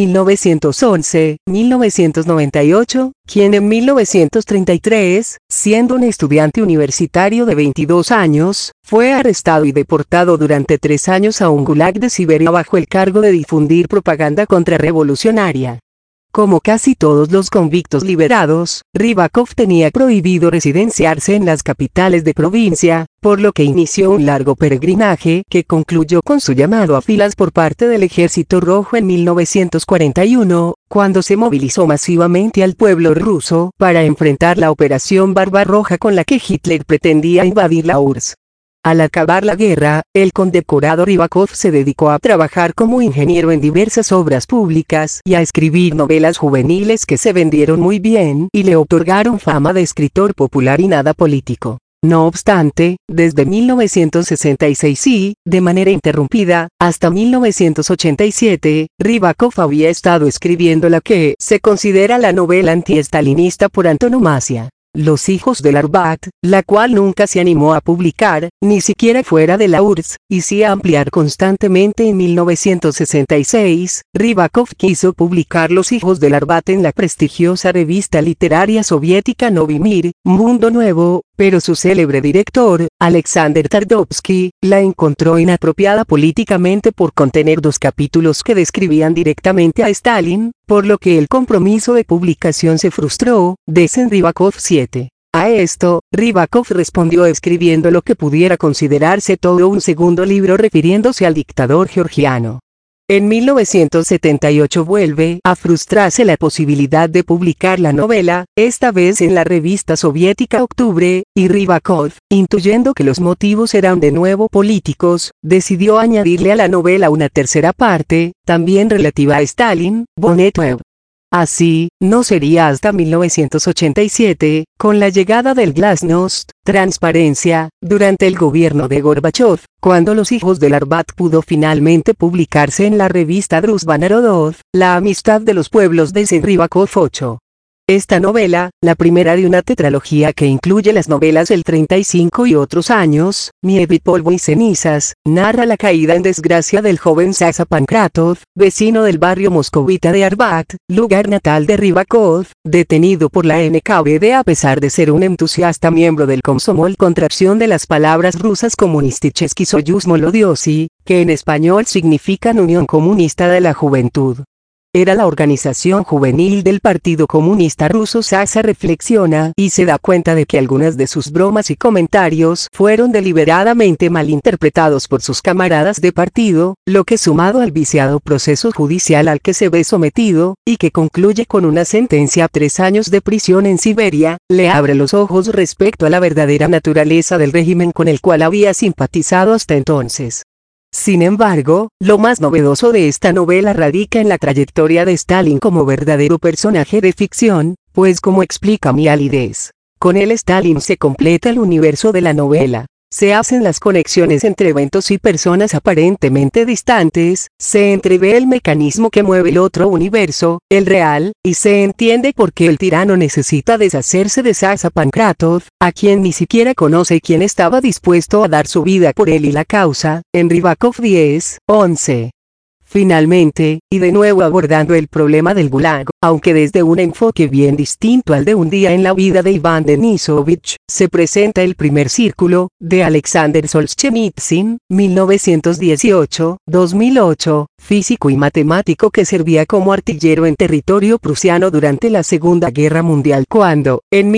1911-1998, quien en 1933, siendo un estudiante universitario de 22 años, fue arrestado y deportado durante 3 años a un gulag de Siberia bajo el cargo de difundir propaganda contrarrevolucionaria. Como casi todos los convictos liberados, Rybakov tenía prohibido residenciarse en las capitales de provincia, por lo que inició un largo peregrinaje que concluyó con su llamado a filas por parte del Ejército Rojo en 1941, cuando se movilizó masivamente al pueblo ruso para enfrentar la Operación Barbarroja con la que Hitler pretendía invadir la URSS. Al acabar la guerra, el condecorado Rybakov se dedicó a trabajar como ingeniero en diversas obras públicas y a escribir novelas juveniles que se vendieron muy bien y le otorgaron fama de escritor popular y nada político. No obstante, desde 1966 y, de manera interrumpida, hasta 1987, Rybakov había estado escribiendo la que se considera la novela antiestalinista por antonomasia, Los hijos del Arbat, la cual nunca se animó a publicar, ni siquiera fuera de la URSS, y sí a ampliar constantemente. En 1966, Rybakov quiso publicar Los hijos del Arbat en la prestigiosa revista literaria soviética Novy Mir, Mundo Nuevo, pero su célebre director, Alexander Tardovsky, la encontró inapropiada políticamente por contener 2 capítulos que describían directamente a Stalin, por lo que el compromiso de publicación se frustró. Desen Rybakov 7. A esto, Rybakov respondió escribiendo lo que pudiera considerarse todo un segundo libro refiriéndose al dictador georgiano. En 1978 vuelve a frustrarse la posibilidad de publicar la novela, esta vez en la revista soviética Octubre, y Rybakov, intuyendo que los motivos eran de nuevo políticos, decidió añadirle a la novela una tercera parte, también relativa a Stalin, Bonetwev. Así, no sería hasta 1987, con la llegada del glasnost, transparencia, durante el gobierno de Gorbachov, cuando Los hijos del Arbat pudo finalmente publicarse en la revista Druzhba Narodov, La amistad de los pueblos de Rybakov 8. Esta novela, la primera de una tetralogía que incluye las novelas El 35 y otros años, Nieve, polvo y cenizas, narra la caída en desgracia del joven Sasa Pankratov, vecino del barrio moscovita de Arbat, lugar natal de Rybakov, detenido por la NKVD a pesar de ser un entusiasta miembro del Komsomol, contracción de las palabras rusas Komunisticheski Soyuz Molodiosi, que en español significan Unión Comunista de la Juventud. Era la organización juvenil del Partido Comunista Ruso. Sasa reflexiona y se da cuenta de que algunas de sus bromas y comentarios fueron deliberadamente malinterpretados por sus camaradas de partido, lo que sumado al viciado proceso judicial al que se ve sometido, y que concluye con una sentencia a 3 años de prisión en Siberia, le abre los ojos respecto a la verdadera naturaleza del régimen con el cual había simpatizado hasta entonces. Sin embargo, lo más novedoso de esta novela radica en la trayectoria de Stalin como verdadero personaje de ficción, pues como explica Mialides, con él Stalin se completa el universo de la novela. Se hacen las conexiones entre eventos y personas aparentemente distantes, se entrevé el mecanismo que mueve el otro universo, el real, y se entiende por qué el tirano necesita deshacerse de Sasa Pankratov, a quien ni siquiera conoce y quien estaba dispuesto a dar su vida por él y la causa. En Rybakov 10, 11. Finalmente, y de nuevo abordando el problema del Gulag, aunque desde un enfoque bien distinto al de un día en la vida de Iván Denisovich, se presenta el primer círculo, de Alexander Solzhenitsyn, 1918-2008, físico y matemático que servía como artillero en territorio prusiano durante la Segunda Guerra Mundial cuando, en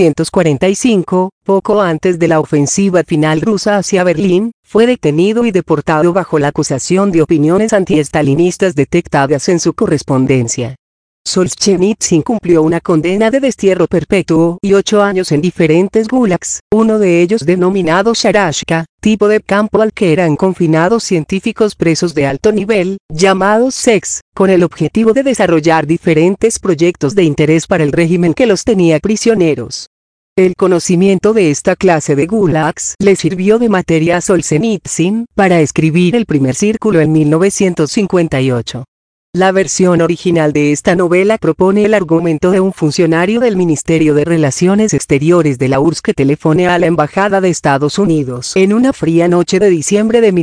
1945, poco antes de la ofensiva final rusa hacia Berlín, fue detenido y deportado bajo la acusación de opiniones antiestalinistas detectadas en su correspondencia. Solzhenitsyn cumplió una condena de destierro perpetuo y 8 años en diferentes gulags, uno de ellos denominado Sharashka, tipo de campo al que eran confinados científicos presos de alto nivel, llamados SEX, con el objetivo de desarrollar diferentes proyectos de interés para el régimen que los tenía prisioneros. El conocimiento de esta clase de gulags le sirvió de materia a Solzhenitsyn para escribir el primer círculo en 1958. La versión original de esta novela propone el argumento de un funcionario del Ministerio de Relaciones Exteriores de la URSS que telefonea a la Embajada de Estados Unidos en una fría noche de diciembre de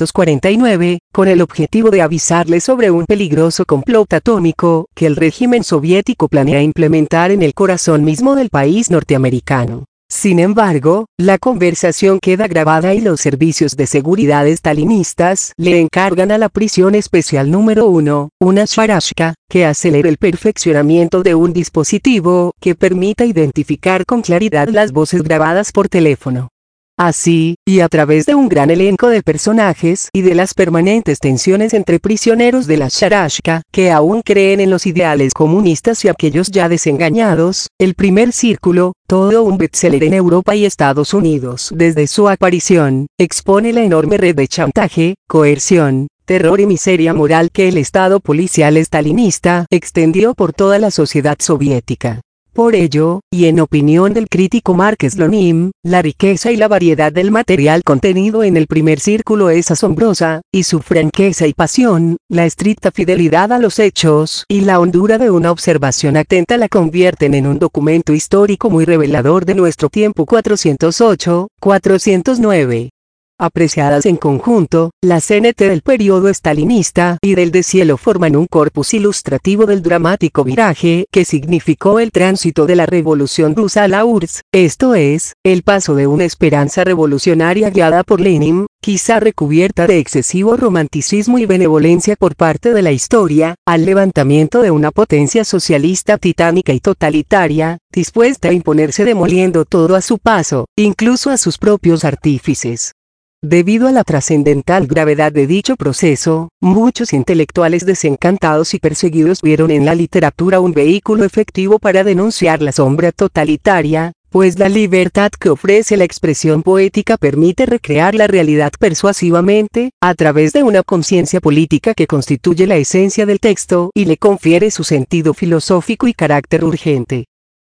1949, con el objetivo de avisarle sobre un peligroso complot atómico que el régimen soviético planea implementar en el corazón mismo del país norteamericano. Sin embargo, la conversación queda grabada y los servicios de seguridad estalinistas le encargan a la prisión especial número 1, una Sharashka, que acelere el perfeccionamiento de un dispositivo que permita identificar con claridad las voces grabadas por teléfono. Así, y a través de un gran elenco de personajes y de las permanentes tensiones entre prisioneros de la Sharashka, que aún creen en los ideales comunistas y aquellos ya desengañados, el primer círculo, todo un bestseller en Europa y Estados Unidos desde su aparición, expone la enorme red de chantaje, coerción, terror y miseria moral que el Estado policial estalinista extendió por toda la sociedad soviética. Por ello, y en opinión del crítico Mark Slonim, la riqueza y la variedad del material contenido en el primer círculo es asombrosa, y su franqueza y pasión, la estricta fidelidad a los hechos y la hondura de una observación atenta la convierten en un documento histórico muy revelador de nuestro tiempo. 408-409. Apreciadas en conjunto, la CNT del periodo estalinista y del deshielo forman un corpus ilustrativo del dramático viraje que significó el tránsito de la Revolución rusa a la URSS, esto es, el paso de una esperanza revolucionaria guiada por Lenin, quizá recubierta de excesivo romanticismo y benevolencia por parte de la historia, al levantamiento de una potencia socialista titánica y totalitaria, dispuesta a imponerse demoliendo todo a su paso, incluso a sus propios artífices. Debido a la trascendental gravedad de dicho proceso, muchos intelectuales desencantados y perseguidos vieron en la literatura un vehículo efectivo para denunciar la sombra totalitaria, pues la libertad que ofrece la expresión poética permite recrear la realidad persuasivamente, a través de una conciencia política que constituye la esencia del texto y le confiere su sentido filosófico y carácter urgente.